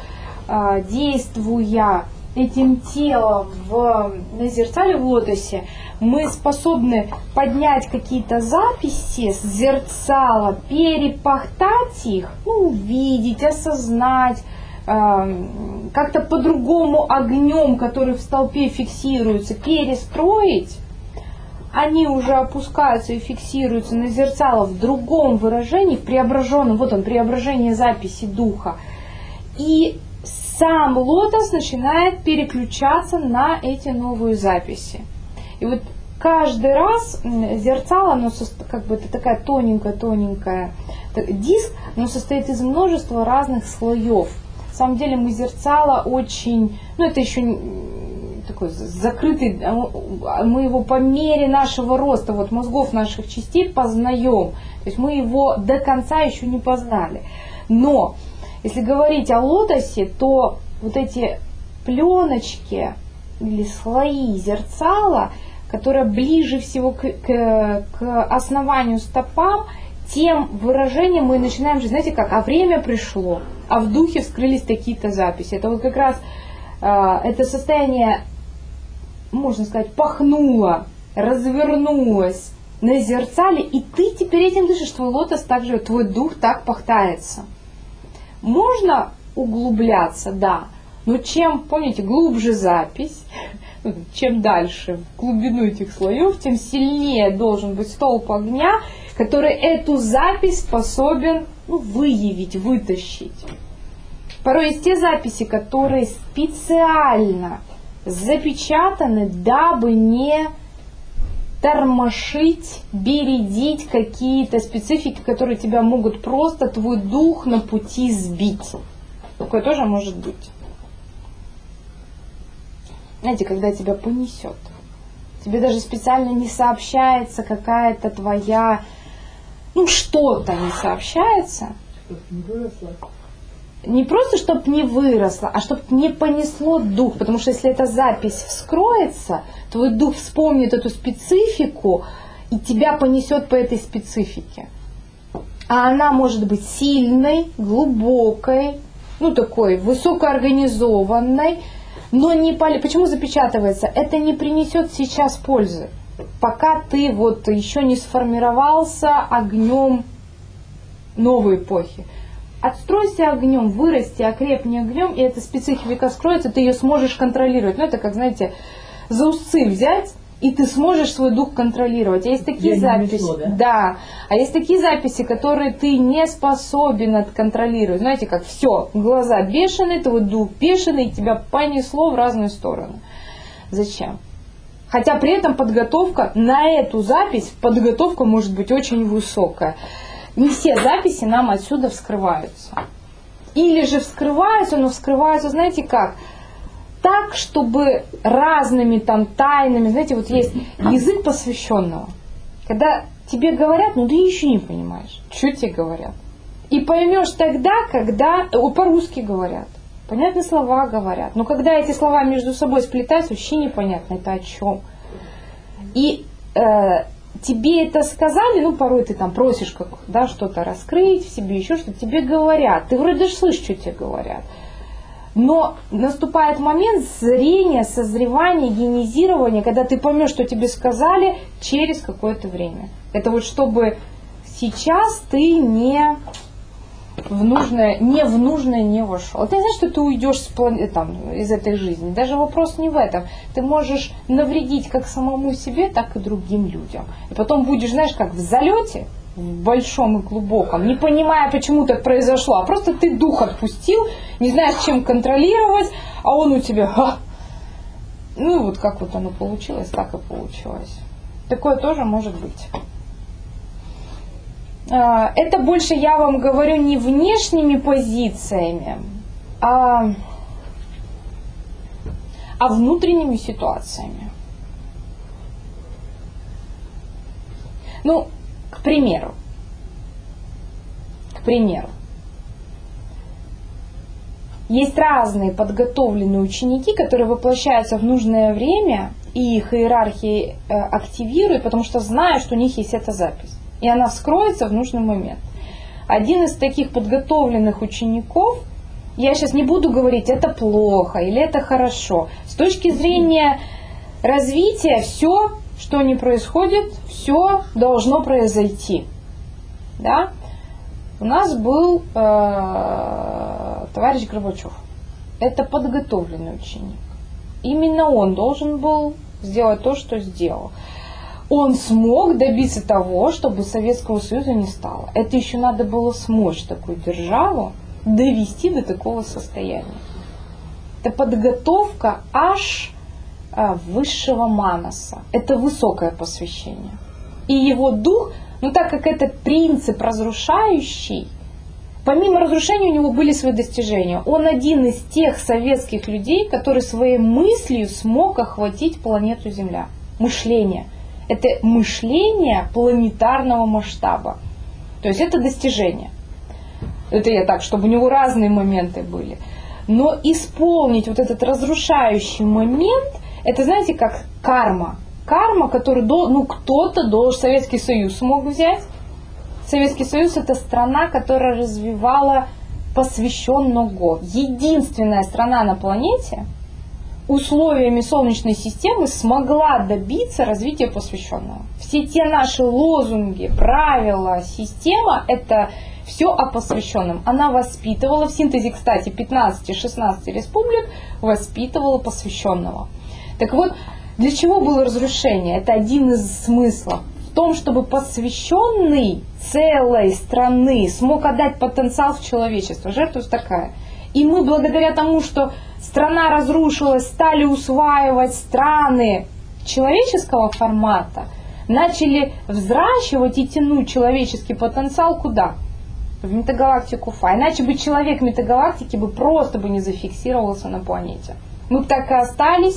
действуя этим телом на зерцале в лотосе, мы способны поднять какие-то записи с зерцала, перепахтать их, увидеть, осознать, как-то по-другому огнем, который в столпе фиксируется, перестроить. Они уже опускаются и фиксируются на зерцало в другом выражении, в преображенном, вот он, преображение записи духа. И сам лотос начинает переключаться на эти новые записи. И вот каждый раз зерцало, оно как бы это такая тоненькая диск, но состоит из множества разных слоев. На самом деле мы зерцало очень, это еще такой закрытый, мы его по мере нашего роста, вот мозгов наших частей познаем. То есть мы его до конца еще не познали. Но если говорить о лотосе, то вот эти пленочки или слои зерцала, которые ближе всего к основанию стопам, тем выражением мы начинаем жить, знаете как, а время пришло, а в духе вскрылись такие-то записи. Это вот как раз это состояние, можно сказать, пахнуло, развернулось на зерцале, и ты теперь этим дышишь, твой лотос также, твой дух так пахтается. Можно углубляться, да, но чем, помните, глубже запись, чем дальше в глубину этих слоев, тем сильнее должен быть столб огня, который эту запись способен выявить, вытащить. Порой есть те записи, которые специально запечатаны, дабы не тормошить, бередить какие-то специфики, которые тебя могут просто твой дух на пути сбить. Такое тоже может быть. Знаете, когда тебя понесет. тебе даже специально не сообщается какая-то твоя, что-то не сообщается. Чтобы не выросло. Не просто, чтобы не выросло, а чтобы не понесло дух. Потому что если эта запись вскроется, твой дух вспомнит эту специфику и тебя понесет по этой специфике. А она может быть сильной, глубокой, такой высокоорганизованной, но не почему запечатывается? Это не принесет сейчас пользы, пока ты еще не сформировался огнем новой эпохи. Отстройся огнем, вырасти, окрепни огнем, и эта специфика скроется, ты ее сможешь контролировать. Это как, знаете, за усы взять, и ты сможешь свой дух контролировать. А есть такие записи, да, а есть такие записи, которые ты не способен отконтролировать. Знаете, как все, глаза бешеные, твой дух бешеный, и тебя понесло в разные стороны. Зачем? Хотя при этом подготовка на эту запись, подготовка может быть очень высокая. Не все записи нам отсюда вскрываются. Или же вскрываются, но вскрываются, знаете как? Так, чтобы разными тайнами, знаете, есть язык посвященного. Когда тебе говорят, ты еще не понимаешь, что тебе говорят. И поймешь тогда, когда по-русски говорят, понятные слова говорят. Но когда эти слова между собой сплетаются, вообще непонятно, это о чем. И тебе это сказали, порой ты просишь что-то раскрыть в себе, еще что-то, тебе говорят. Ты вроде даже слышишь, что тебе говорят. Но наступает момент зрения, созревания, генезирования, когда ты поймешь, что тебе сказали через какое-то время. Это чтобы сейчас ты не в нужное не вошел. Это не значит, что ты уйдешь из этой жизни. Даже вопрос не в этом. Ты можешь навредить как самому себе, так и другим людям. И потом будешь, как в залете, в большом и глубоком, не понимая, почему так произошло, а просто ты дух отпустил, не знаешь, чем контролировать, а он у тебя, как оно получилось, так и получилось. Такое тоже может быть. Это больше я вам говорю не внешними позициями, а внутренними ситуациями. К примеру, есть разные подготовленные ученики, которые воплощаются в нужное время, и их иерархии активируют, потому что знают, что у них есть эта запись. И она вскроется в нужный момент. Один из таких подготовленных учеников, я сейчас не буду говорить, это плохо или это хорошо. С точки зрения развития, все, что не происходит, все должно произойти. Да? У нас был товарищ Горбачев. Это подготовленный ученик. Именно он должен был сделать то, что сделал. Он смог добиться того, чтобы Советского Союза не стало. Это еще надо было смочь такую державу довести до такого состояния. Это подготовка аж высшего манаса. Это высокое посвящение. И его дух, так как это принцип разрушающий, помимо разрушения у него были свои достижения. Он один из тех советских людей, который своей мыслью смог охватить планету Земля. Мышление. Это мышление планетарного масштаба. То есть это достижение. Это я так, чтобы у него разные моменты были. Но исполнить этот разрушающий момент, это, знаете, как карма. Карма, которую кто-то должен, Советский Союз смог взять. Советский Союз — это страна, которая развивала посвященного. Единственная страна на планете условиями Солнечной системы смогла добиться развития посвященного. Все те наши лозунги, правила, система — это все о посвященном. Она воспитывала, в синтезе, кстати, 15-16 республик, воспитывала посвященного. Так вот, для чего было разрушение? Это один из смыслов. В том, чтобы посвященный целой страны смог отдать потенциал в человечество. Жертва такая. И мы благодаря тому, что страна разрушилась, стали усваивать страны человеческого формата, начали взращивать и тянуть человеческий потенциал куда? В метагалактику Фа. Иначе бы человек метагалактики просто не зафиксировался на планете. Мы бы так и остались в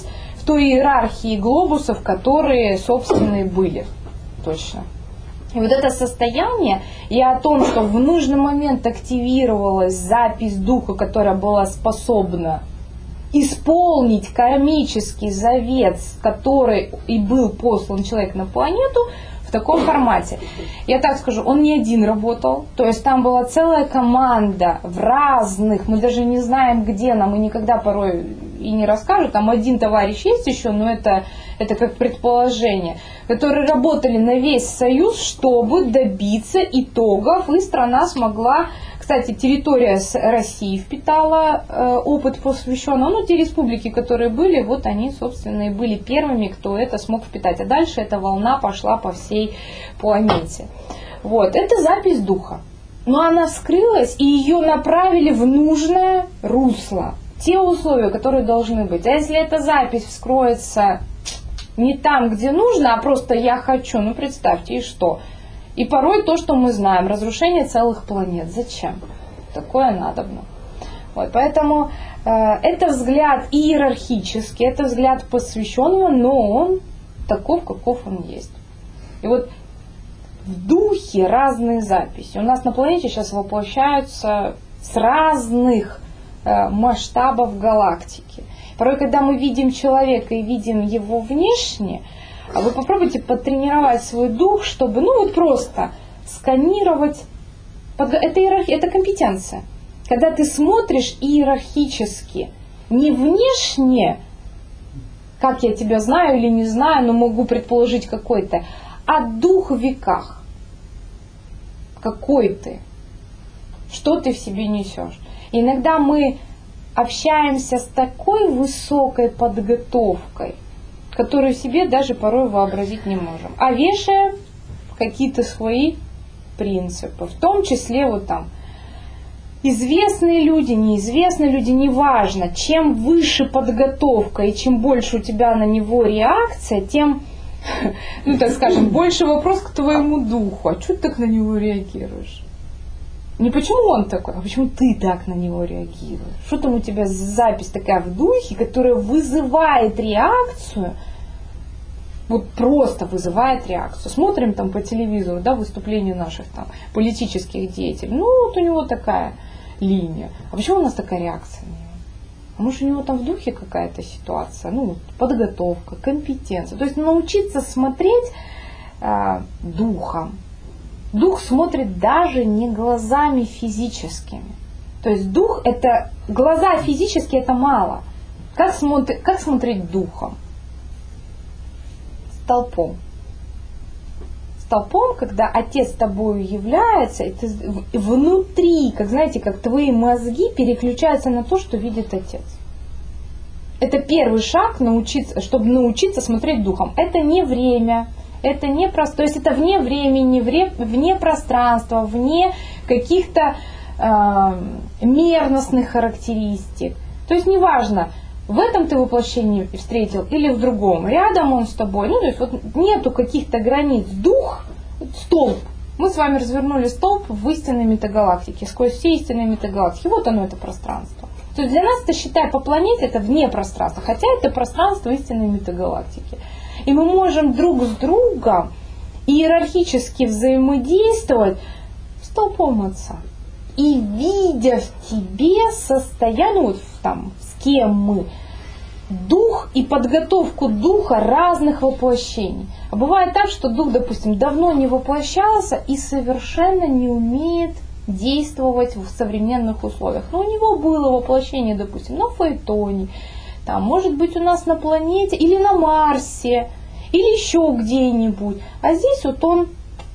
в той иерархии глобусов, которые собственные были. Точно. И вот это состояние, и о том, что в нужный момент активировалась запись духа, которая была способна исполнить кармический завет, который и был послан человек на планету, в таком формате. Я так скажу, он не один работал, то есть там была целая команда в разных, мы даже не знаем где, нам и никогда порой и не расскажут, там один товарищ есть еще, но это как предположение, которые работали на весь Союз, чтобы добиться итогов, и страна смогла, кстати, территория России впитала опыт посвященного, ну, те республики, которые были, вот они, собственно, и были первыми, кто это смог впитать, а дальше эта волна пошла по всей планете. Вот, это запись духа, но она вскрылась, и ее направили в нужное русло, те условия, которые должны быть. А если эта запись вскроется не там, где нужно, а просто я хочу, ну представьте, и что? И порой то, что мы знаем, разрушение целых планет. Зачем? Такое надобно. Вот, поэтому это взгляд иерархический, это взгляд посвященного, но он таков, каков он есть. И вот в духе разные записи. У нас на планете сейчас воплощаются с разных масштабов галактики. Порой, когда мы видим человека и видим его внешне, вы попробуйте потренировать свой дух, чтобы, ну вот просто сканировать. Это компетенция. Когда ты смотришь иерархически, не внешне, как я тебя знаю или не знаю, но могу предположить какой-то, а дух в веках. Какой ты? Что ты в себе несешь? Иногда мы общаемся с такой высокой подготовкой, которую себе даже порой вообразить не можем, а вешаем какие-то свои принципы, в том числе вот там известные люди, неизвестные люди, неважно, чем выше подготовка и чем больше у тебя на него реакция, тем, ну так скажем, больше вопрос к твоему духу, а что ты так на него реагируешь? Не почему он такой, а почему ты так на него реагируешь? Что там у тебя запись такая в духе, которая вызывает реакцию, вот просто вызывает реакцию. Смотрим там по телевизору, да, выступления наших там политических деятелей. Ну вот у него такая линия. А почему у нас такая реакция на него? А может у него там в духе какая-то ситуация, ну подготовка, компетенция. То есть научиться смотреть духом. Дух смотрит даже не глазами физическими. То есть дух это, глаза физические это мало. Как смотреть духом? Столпом. Столпом, когда Отец тобою является, и ты внутри, как знаете, как твои мозги переключаются на то, что видит Отец. Это первый шаг, чтобы научиться смотреть духом. Это не время. Это не просто, то есть это вне времени, вне пространства, вне каких-то мерностных характеристик. То есть неважно, в этом ты воплощении встретил или в другом, рядом он с тобой. Ну, то есть вот нету каких-то границ. Дух, столб. Мы с вами развернули столб в истинной метагалактике, сквозь все истинные метагалактики. Вот оно, это пространство. То есть для нас это, считай, по планете это вне пространства, хотя это пространство истинной метагалактики. И мы можем друг с другом иерархически взаимодействовать столпом Отца. И видя в тебе состояние, ну вот там, с кем мы, дух и подготовку духа разных воплощений. А бывает так, что дух, допустим, давно не воплощался и совершенно не умеет действовать в современных условиях. Но у него было воплощение, допустим, на Фаэтоне, там, может быть, у нас на планете или на Марсе, или еще где-нибудь. А здесь вот он,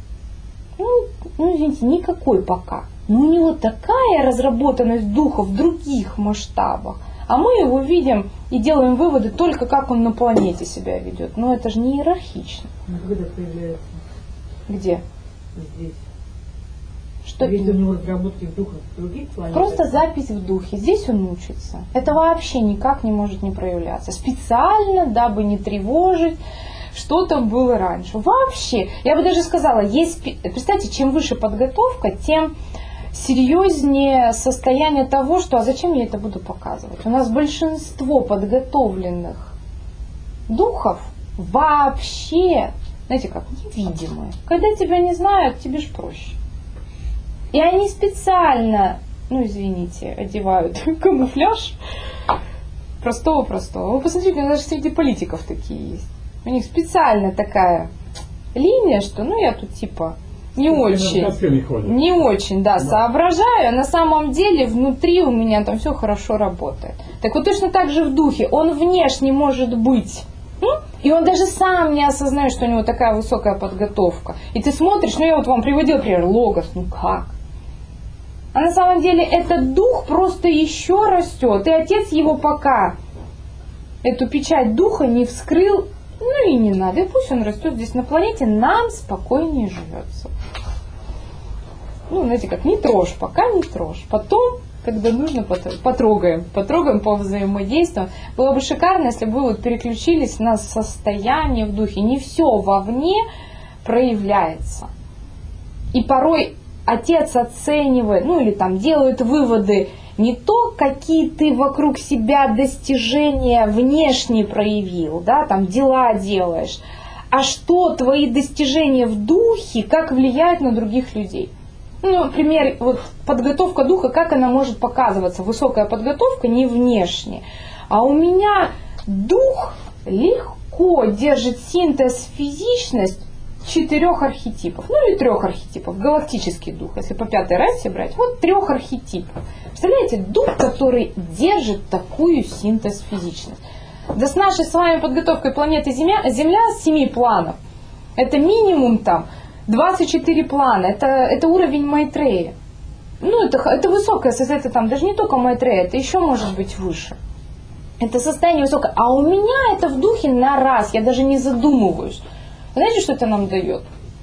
ну извините, никакой пока. Но у него такая разработанность духа в других масштабах. А мы его видим и делаем выводы только как он на планете себя ведет. Но это же не иерархично. Когда появляется? Где? Здесь. Что Ведь у него разработки в духах других планетах. Просто запись в духе. Здесь он учится. Это вообще никак не может не проявляться. Специально, дабы не тревожить, что там было раньше. Вообще, я бы даже сказала, представьте, чем выше подготовка, тем серьезнее состояние того, что а зачем я это буду показывать. У нас большинство подготовленных духов вообще, знаете как, невидимые. Когда тебя не знают, тебе же проще. И они специально, ну извините, одевают камуфляж простого-простого. Вы посмотрите, даже среди политиков такие есть. У них специально такая линия, что ну я тут типа не очень, да, соображаю, а на самом деле внутри у меня там все хорошо работает. Так вот точно так же в духе, он внешне может быть, и он даже сам не осознает, что у него такая высокая подготовка. И ты смотришь, ну я вот вам приводила пример, логос, ну как? А на самом деле этот дух просто еще растет, и отец его пока эту печать духа не вскрыл, ну и не надо, и пусть он растет здесь на планете, нам спокойнее живется. Ну, знаете как, не трожь, пока не трожь. Потом, когда нужно, потрогаем, повзаимодействуем. Было бы шикарно, если бы вы вот переключились на состояние в духе. Не все вовне проявляется. И порой отец оценивает, ну или там делает выводы, не то, какие ты вокруг себя достижения внешне проявил, да, там дела делаешь, а что твои достижения в духе, как влияют на других людей. Ну, например, вот подготовка духа, как она может показываться, высокая подготовка не внешне. А у меня дух легко держит синтез, физичность 4 архетипов, ну или 3 архетипов, галактический дух, если по 5-й расе брать, вот 3 архетипов. Представляете, дух, который держит такую синтез физичность. Да с нашей с вами подготовкой планеты Земля с 7 планов, это минимум там 24 плана, это уровень Майтрея. Ну это высокое состояние, это там даже не только Майтрея, это еще может быть выше. Это состояние высокое, а у меня это в духе на раз, я даже не задумываюсь. Знаете, что это нам дает?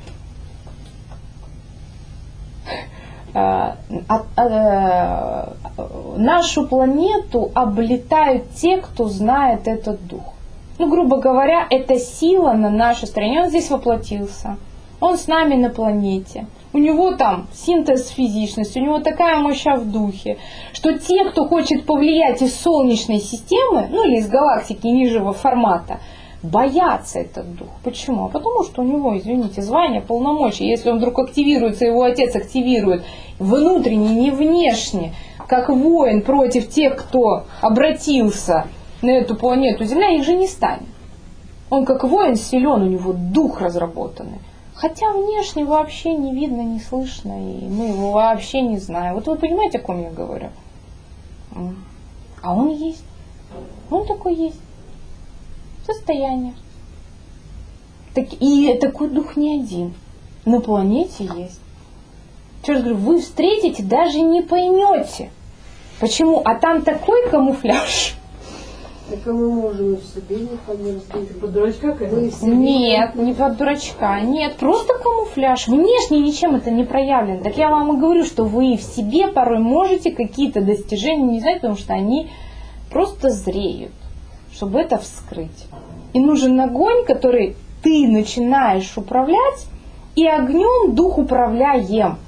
Нашу планету облетают те, кто знает этот дух. Ну, грубо говоря, это сила на нашей стороне. Он здесь воплотился. Он с нами на планете. У него там синтез физичности, у него такая мощь в духе, что те, кто хочет повлиять из Солнечной системы, ну или из галактики нижнего формата, боятся этот дух. Почему? А потому что у него, извините, звание, полномочия. Если он вдруг активируется, его отец активирует внутренне, не внешне, как воин против тех, кто обратился на эту планету Земля, их же не станет. Он как воин силен, у него дух разработанный. Хотя внешне вообще не видно, не слышно, и мы его вообще не знаем. Вот вы понимаете, о ком я говорю? А он есть. Он такой есть. Состояние. И такой дух не один. На планете есть. Черт говорю, вы встретите, даже не поймете. Почему? А там такой камуфляж. Так а мы можем и в себе не понять. Под дурачка какая-то? Нет, не под дурачка. Нет, просто камуфляж. Внешне ничем это не проявлено. Так я вам и говорю, что вы в себе порой можете какие-то достижения не знать, потому что они просто зреют, чтобы это вскрыть. И нужен огонь, который ты начинаешь управлять, и огнем дух управляем.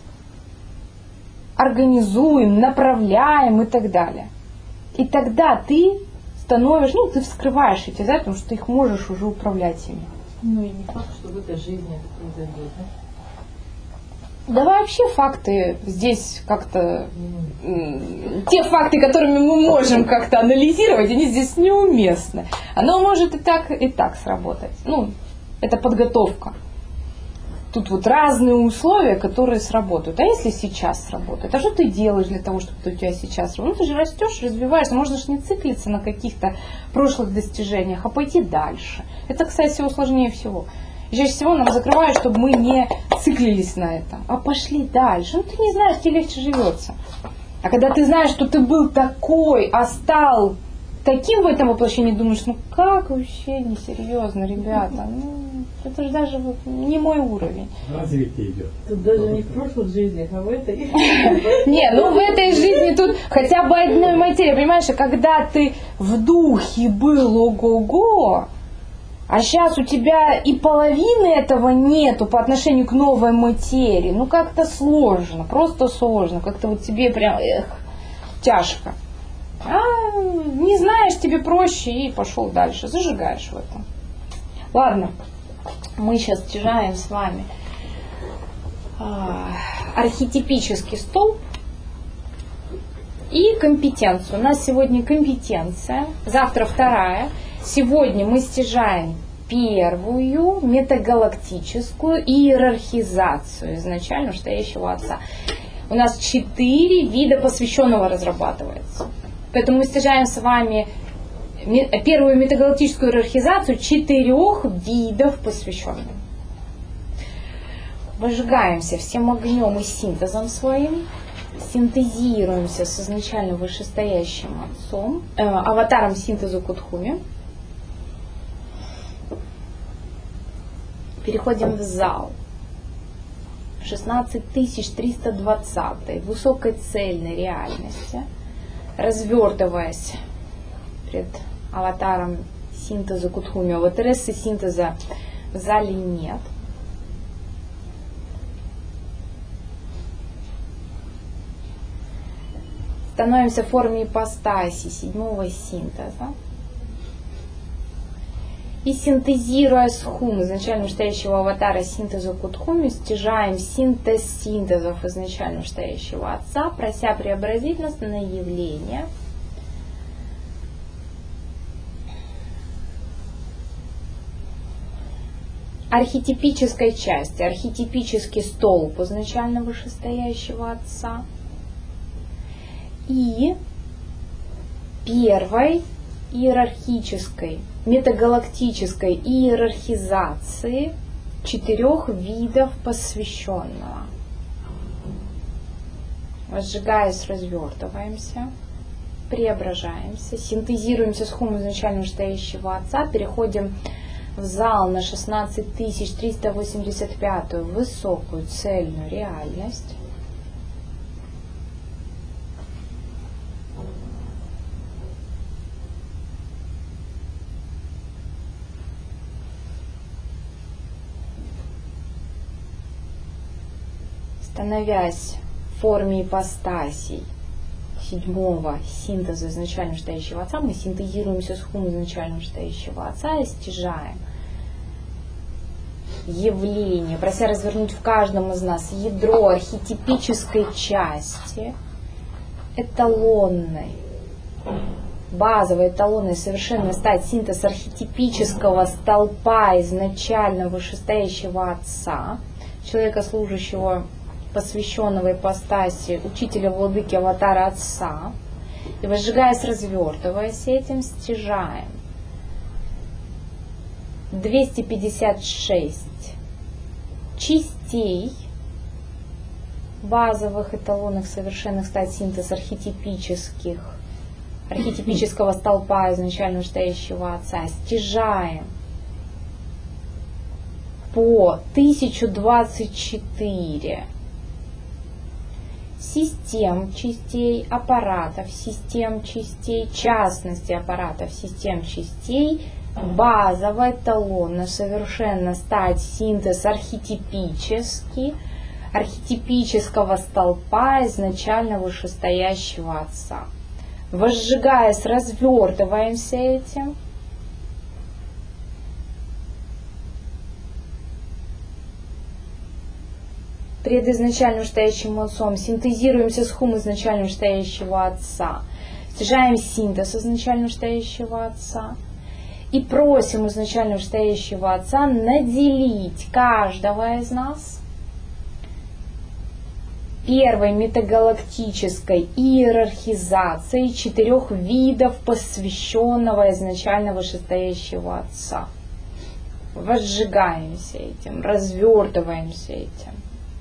Организуем, направляем и так далее. И тогда ты становишься, ну, ты вскрываешь эти знания, потому что ты их можешь уже управлять ими. Ну и не факт, что в этой жизни это произойдет, да? Да вообще факты здесь как-то... Те факты, которыми мы можем как-то анализировать, они здесь неуместны. Оно может и так сработать. Ну, это подготовка. Тут вот разные условия, которые сработают. А если сейчас сработает? А что ты делаешь для того, чтобы это у тебя сейчас сработало? Ну, ты же растешь, развиваешься. Можно же не циклиться на каких-то прошлых достижениях, а пойти дальше. Это, кстати, всего сложнее всего. И чаще всего нам закрывают, чтобы мы не циклились на этом, а пошли дальше. Ну, ты не знаешь, тебе легче живется. А когда ты знаешь, что ты был такой, а стал таким в этом воплощении, думаешь, ну как вообще несерьезно, ребята. Ну, это же даже вот не мой уровень. Развитие идет. Тут даже не в прошлых жизнях, а в этой. Не, ну в этой жизни тут хотя бы одной материи, понимаешь, а когда ты в духе был ого-го, а сейчас у тебя и половины этого нету по отношению к новой материи, ну как-то сложно, просто сложно, как-то вот тебе прям, тяжко. А не знаешь, тебе проще, и пошел дальше. Зажигаешь в этом. Ладно, мы сейчас стяжаем с вами архетипический столб и компетенцию. У нас сегодня компетенция, завтра вторая. Сегодня мы стяжаем первую метагалактическую иерархизацию изначально стоящего отца. У нас 4 вида посвященного разрабатывается. Поэтому мы стяжаем с вами первую метагалактическую иерархизацию 4 видов посвященных. Выжигаемся всем огнем и синтезом своим. Синтезируемся с изначально вышестоящим отцом, аватаром синтеза Кутхуми. Переходим в зал. 16320 высокой цельной реальности, развертываясь перед аватаром синтеза Кутхуми. Аватарессы синтеза в зале нет. Становимся в форме ипостаси 7-го синтеза. И синтезируя схум изначально стоящего аватара синтеза Кутхуми, стяжаем синтез синтезов изначально стоящего отца, прося преобразить нас на явление. Архетипической части, архетипический столб изначально вышестоящего отца. И первой иерархической, метагалактической иерархизации 4 видов посвященного. Возжигаясь, развертываемся, преображаемся, синтезируемся с хум изначально стоящего отца, переходим в зал на 16385 высокую цельную реальность. Становясь в форме ипостасей 7-го синтеза изначально стоящего отца, мы синтезируемся с хум изначально стоящего отца и стяжаем явление, прося развернуть в каждом из нас ядро архетипической части, эталонной, базовой, эталонной, совершенно стать синтез архетипического столпа изначально вышестоящего отца, человека, служащего посвященного ипостаси, учителя, владыки, аватара отца, и возжигаясь, развертываясь этим, стяжаем 256 частей базовых, эталонных, совершенных стать синтез архетипического столпа изначально стоящего отца, стяжаем по 1024 систем частей, аппаратов, систем частей, частности аппаратов, систем частей, базово, эталонно, совершенно стать синтез архетипического столпа изначально вышестоящего отца. Возжигаясь, развертываемся этим. Пред изначально стоящим отцом синтезируемся с хум изначально стоящего отца, стяжаем синтез изначально стоящего отца и просим изначально стоящего отца наделить каждого из нас первой метагалактической иерархизацией 4 видов посвященного изначально вышестоящего отца. Возжигаемся этим, развертываемся этим.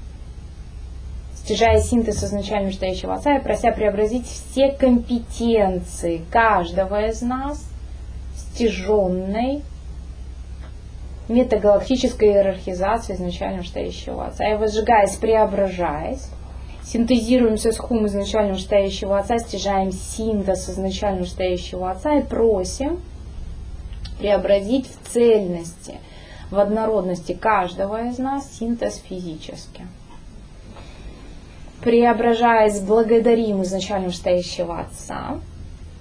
Стяжая синтез изначально стоящего отца и прося преобразить все компетенции каждого из нас стяженной метагалактической иерархизации изначально стоящего отца. И возжигаясь, преображаясь, синтезируемся с хум изначально стоящего отца, стяжаем синтез изначально стоящего отца и просим преобразить в цельности, в однородности каждого из нас синтез физически. Преображаясь, благодарим изначально стоящего отца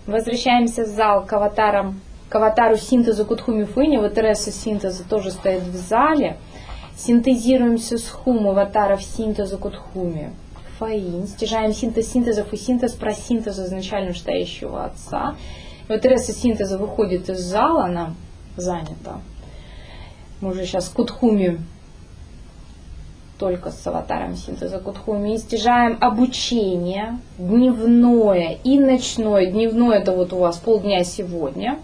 Возвращаемся в зал к аватару синтеза Кутхуми Фуини. Ватереса синтеза тоже стоит в зале. Синтезируемся с хум аватаров синтеза Кутхуми Фаин. Стяжаем синтез синтезов и синтез про синтез изначально стоящего отца. Ватереса синтеза выходит из зала, она занята. Мы уже сейчас Кутхуми, только с аватаром синтеза Кутхуми. И стяжаем обучение дневное и ночное. Дневное это вот у вас полдня сегодня.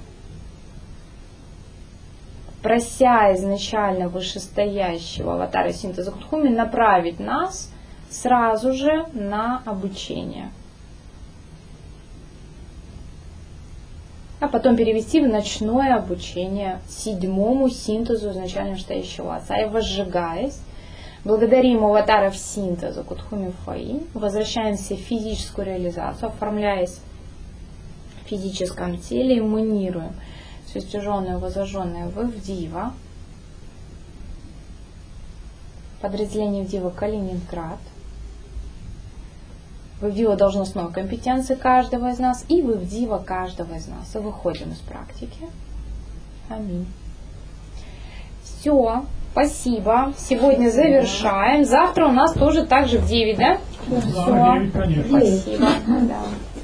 Прося изначально вышестоящего аватара синтеза Кутхуми направить нас сразу же на обучение. А потом перевести в ночное обучение 7-му синтезу изначально стоящего отца. И возжигаясь, благодарим аватаров синтеза Кутхуми Фаин, возвращаемся в физическую реализацию, оформляясь в физическом теле, иммунируем все стяженное, возожженное в Дива, подразделение в Дива Калининград, в Дива должностной компетенции каждого из нас и в Дива каждого из нас. И выходим из практики. Аминь. Все. Спасибо. Сегодня завершаем. Завтра у нас тоже так же в 9, да? Да, Все. 9, конечно. Спасибо. Да.